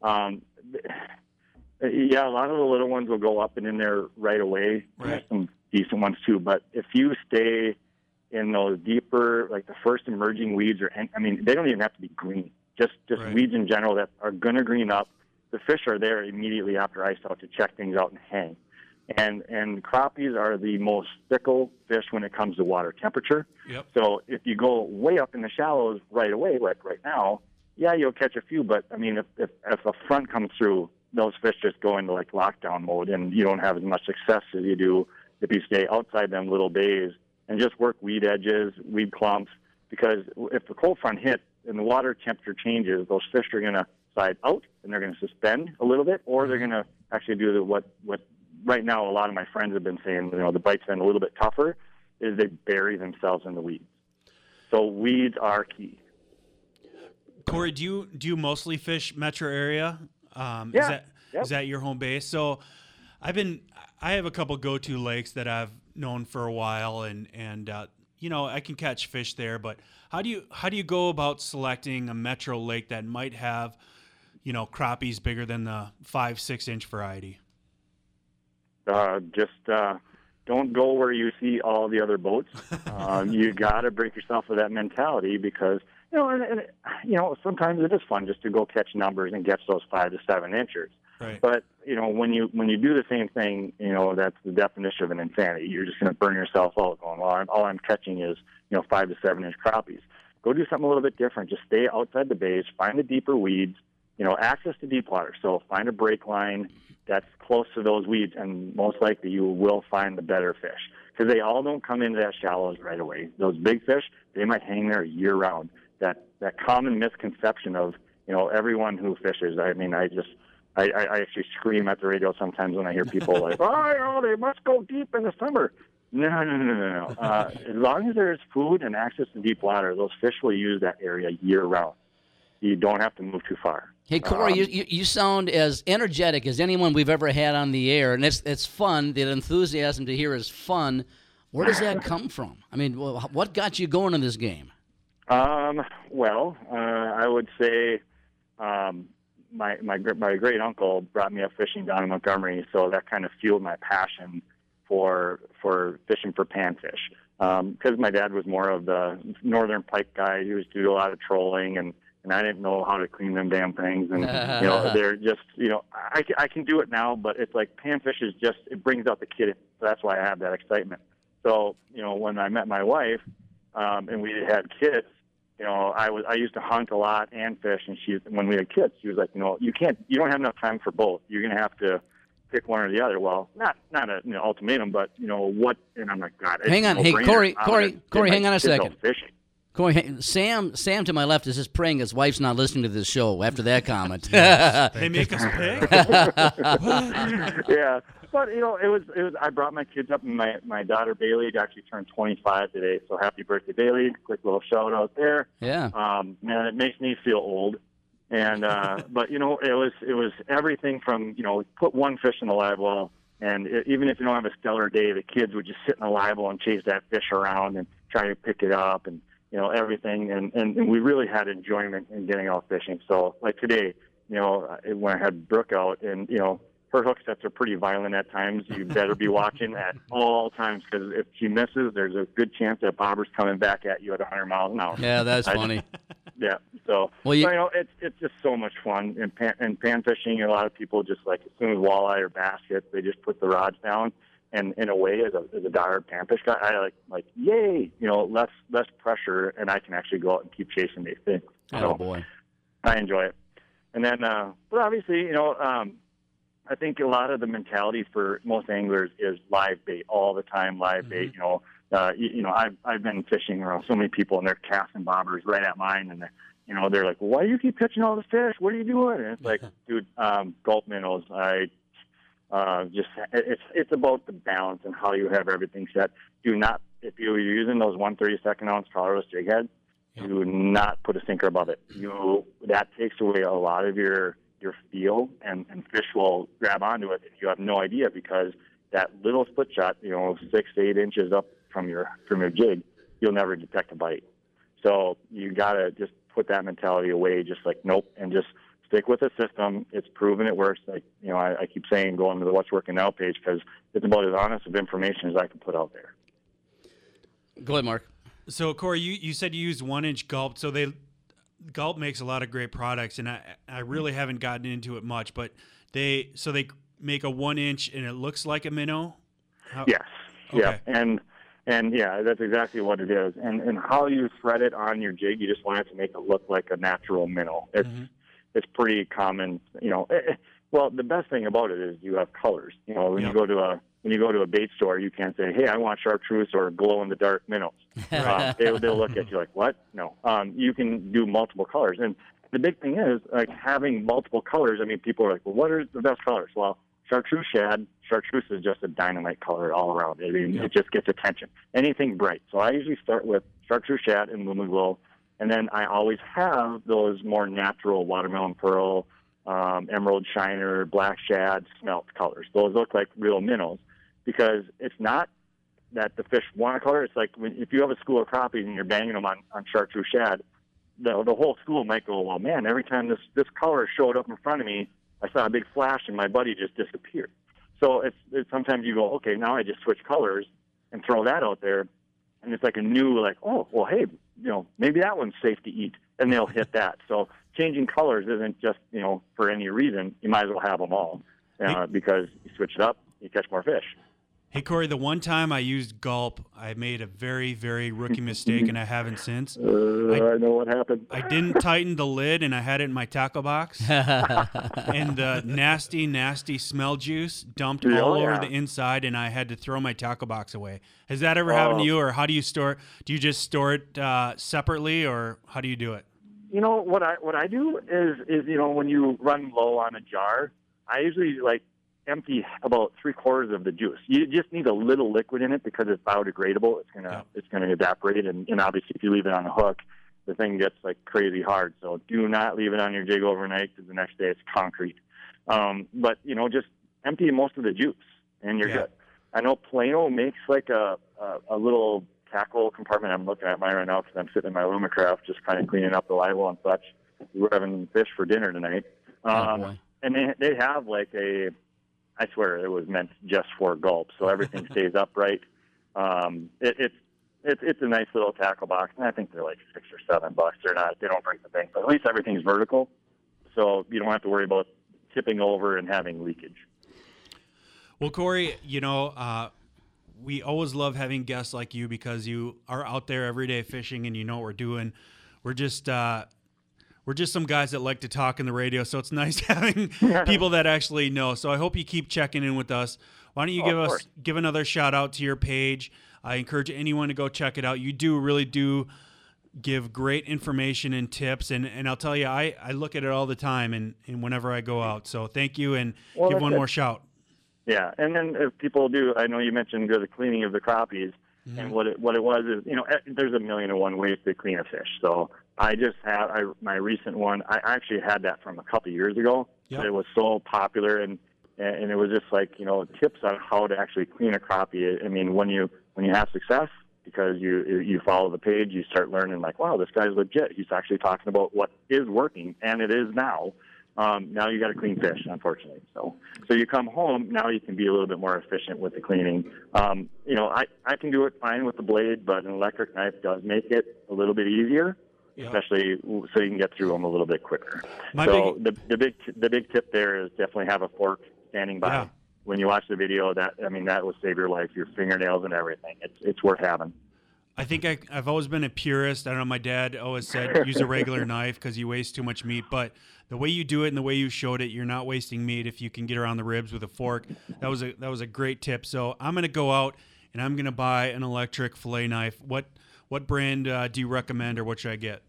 Yeah, a lot of the little ones will go up and in there right away.
Right.
There's some decent ones too, but if you stay in those deeper, like the first emerging weeds, they don't even have to be green. Just
Right.
weeds in general that are going to green up. The fish are there immediately after ice out to check things out and hang. And crappies are the most fickle fish when it comes to water temperature.
Yep.
So if you go way up in the shallows right away, like right now, yeah, you'll catch a few. But if a front comes through, those fish just go into like lockdown mode, and you don't have as much success as you do if you stay outside them little bays and just work weed edges, weed clumps. Because if the cold front hits and the water temperature changes, those fish are going to slide out and they're going to suspend a little bit, or they're going to actually do what right now a lot of my friends have been saying, the bite's been a little bit tougher, is they bury themselves in the weeds. So weeds are key.
Corey, do you mostly fish metro area? Is that your home base? So I have a couple go-to lakes that I've known for a while, and I can catch fish there. But how do you go about selecting a metro lake that might have, crappies bigger than the 5-6 inch variety?
Don't go where you see all the other boats. You got to break yourself of that mentality, because sometimes it is fun just to go catch numbers and catch those 5 to 7 inchers.
Right.
But when you do the same thing, that's the definition of an insanity. You're just going to burn yourself out going, well, all I'm catching is 5 to 7 inch crappies. Go do something a little bit different. Just stay outside the bays, find the deeper weeds, access to deep water. So find a break line that's close to those weeds, and most likely you will find the better fish, because they all don't come into that shallows right away. Those big fish, they might hang there year round. That common misconception of everyone who fishes. I actually scream at the radio sometimes when I hear people like, oh, they must go deep in the summer. No. As long as there's food and access to deep water, those fish will use that area year round. You don't have to move too far.
Hey, Corey, you sound as energetic as anyone we've ever had on the air, and it's fun. The enthusiasm to hear is fun. Where does that come from? I mean, what got you going in this game?
I would say my great uncle brought me up fishing down in Montgomery, so that kind of fueled my passion for fishing for panfish. Because my dad was more of the northern pike guy. He was doing a lot of trolling, and I didn't know how to clean them damn things. And they're just I can do it now, but it's like panfish is just, it brings out the kid. So that's why I have that excitement. So when I met my wife and we had kids, I used to hunt a lot and fish, and when we had kids, she was like, you don't have enough time for both. You're going to have to pick one or the other. Well, not an ultimatum, but what? And I'm like, God.
Hang on, hey Corey, hang on a second. Corey, Sam to my left is just praying his wife's not listening to this show after that comment.
They make us pick.
Yeah. But it was. I brought my kids up, and my daughter Bailey actually turned 25 today. So happy birthday, Bailey! Quick little shout out there.
Yeah.
Man, it makes me feel old. And but it was everything from put one fish in the live well, and even if you don't have a stellar day, the kids would just sit in the live well and chase that fish around and try to pick it up, and everything. And we really had enjoyment in getting out fishing. So like today, when I had Brooke out, and her hook sets are pretty violent at times. You better be watching at all times, because if she misses, there's a good chance that bobber's coming back at you at 100 miles an hour.
Yeah, that's funny.
Yeah. So, it's just so much fun. And pan fishing, a lot of people just like, as soon as walleye or bass hit, they just put the rods down. And in a way, as a diehard panfish guy, I like yay, less pressure, and I can actually go out and keep chasing these things.
Oh boy,
I enjoy it. And then, but obviously, I think a lot of the mentality for most anglers is live bait all the time. Live bait, I've been fishing around so many people, and they're casting bobbers right at mine, and they're like, well, "Why do you keep catching all this fish? What are you doing?" And it's like, dude, gulp minnows. It's about the balance and how you have everything set. If you're using those 1/32 ounce colorless jig head, do not put a sinker above it. That takes away a lot of your feel, and fish will grab onto it, and you have no idea, because that little split shot, 6 to 8 inches up from your jig, you'll never detect a bite. So you gotta just put that mentality away, just like nope, and just stick with the system. It's proven it works. Like I keep saying, go on to the What's Working Now page, because it's about as honest of information as I can put out there.
Go ahead, Mark.
So Corey, you said you used 1-inch Gulp. So Gulp makes a lot of great products, and I really haven't gotten into it much, but they make a 1-inch and it looks like a minnow.
Yes.
Okay.
Yeah. And yeah, that's exactly what it is. And how you thread it on your jig, you just want it to make it look like a natural minnow. It's pretty common. Well, the best thing about it is you have colors. When you go to a bait store, you can't say, "Hey, I want chartreuse or glow in the dark minnows." They'll look at you like, "What?" No. You can do multiple colors, and the big thing is like having multiple colors. I mean, people are like, "Well, what are the best colors?" Well, chartreuse is just a dynamite color all around. I mean, it just gets attention. Anything bright. So I usually start with chartreuse shad and Lumiglow, and then I always have those more natural watermelon pearl, emerald shiner, black shad, smelt colors. Those look like real minnows, because it's not that the fish want a color. It's like if you have a school of crappies and you're banging them on chartreuse shad, the whole school might go, "Well, man, every time this color showed up in front of me, I saw a big flash and my buddy just disappeared." So it's sometimes you go, okay, now I just switch colors and throw that out there, and it's like a new, like, oh, well, hey, maybe that one's safe to eat, and they'll hit that. So changing colors isn't just, for any reason. You might as well have them all, because you switch it up, you catch more fish.
Hey, Corey, the one time I used Gulp, I made a very, very rookie mistake, and I haven't since.
I know what happened.
I didn't tighten the lid, and I had it in my tackle box. And the nasty, nasty smell juice dumped all over the inside, and I had to throw my tackle box away. Has that ever happened to you, or how do you store it? Do you just store it separately, or how do you do it?
What I do is when you run low on a jar, I usually empty about 3/4 of the juice. You just need a little liquid in it because it's biodegradable. It's gonna evaporate, and obviously if you leave it on a hook, the thing gets like crazy hard. So do not leave it on your jig overnight because the next day it's concrete. But just empty most of the juice, and you're good. I know Plano makes like a little tackle compartment. I'm looking at mine right now because I'm sitting in my Lumacraft just kind of cleaning up the live and such. We were having fish for dinner tonight. And they have like I swear it was meant just for gulp, so everything stays upright. It's a nice little tackle box, and I think they're like $6 or $7. They don't break the bank, but at least everything's vertical, so you don't have to worry about tipping over and having leakage.
Well, Corey, we always love having guests like you because you are out there every day fishing and you know what we're doing. We're just some guys that like to talk in the radio, so it's nice having people that actually know. So I hope you keep checking in with us. Why don't you give another shout out to your page? I encourage anyone to go check it out. You really do give great information and tips, and I'll tell you, I look at it all the time and whenever I go out. So thank you, and give one more shout.
Yeah, and then if people do, I know you mentioned the cleaning of the crappies, and what it was is, there's 1,000,001 ways to clean a fish. So I just have my recent one. I actually had that from a couple of years ago. But it was so popular, and it was just like tips on how to actually clean a crappie. I mean, when you have success, because you follow the page, you start learning like, wow, this guy's legit. He's actually talking about what is working, and it is now. Now you got to clean fish, unfortunately. So you come home, now you can be a little bit more efficient with the cleaning. I can do it fine with the blade, but an electric knife does make it a little bit easier, especially so you can get through them a little bit quicker. The big tip there is definitely have a fork standing by. Yeah. When you watch the video, that will save your life, your fingernails and everything. It's worth having.
I think I've always been a purist. I don't know, my dad always said use a regular knife because you waste too much meat. But the way you do it and the way you showed it, you're not wasting meat if you can get around the ribs with a fork. That was a great tip. So I'm going to go out and I'm going to buy an electric fillet knife. What brand do you recommend, or what should I get?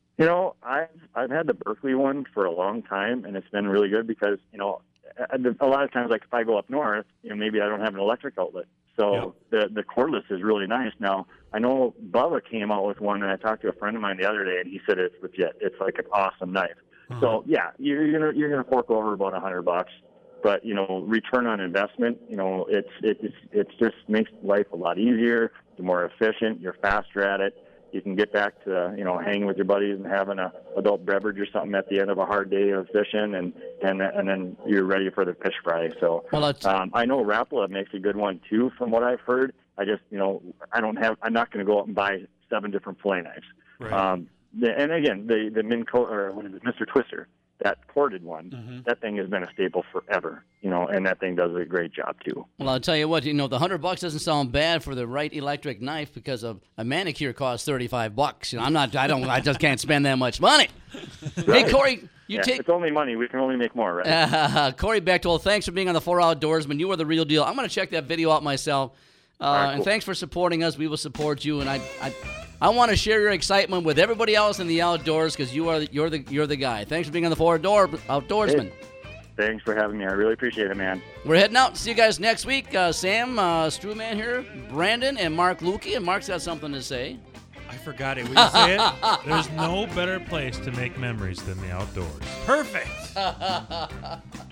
I've had the Berkeley one for a long time, and it's been really good because a lot of times, like if I go up north, maybe I don't have an electric outlet. So the cordless is really nice. Now, I know Bubba came out with one, and I talked to a friend of mine the other day, and he said it's legit. It's like an awesome knife. So yeah, you're gonna fork over about $100, but return on investment. It's just makes life a lot easier. You're more efficient. You're faster at it. You can get back to hanging with your buddies and having an adult beverage or something at the end of a hard day of fishing, and then you're ready for the fish fry. So I know Rapala makes a good one too, from what I've heard. I just I'm not going to go out and buy 7 different fillet knives. Right. And again, the Minco, or what is it, Mr. Twister, that corded one, that thing has been a staple forever, and that thing does a great job too.
Well, I'll tell you what, the $100 doesn't sound bad for the right electric knife, because a manicure costs $35. I just can't spend that much money. Right. Hey, Corey,
it's only money. We can only make more, right?
Corey Bechtold, thanks for being on the 4 Outdoorsman. You are the real deal. I'm going to check that video out myself. Right, cool. And thanks for supporting us. We will support you, and I want to share your excitement with everybody else in the outdoors, because you're the guy. Thanks for being on the 4 Outdoorsman.
Hey, thanks for having me. I really appreciate it, man.
We're heading out. See you guys next week. Sam, Strewman here, Brandon, and Mark Lukey. And Mark's got something to say.
I forgot it. Will you say it?
There's no better place to make memories than the outdoors.
Perfect.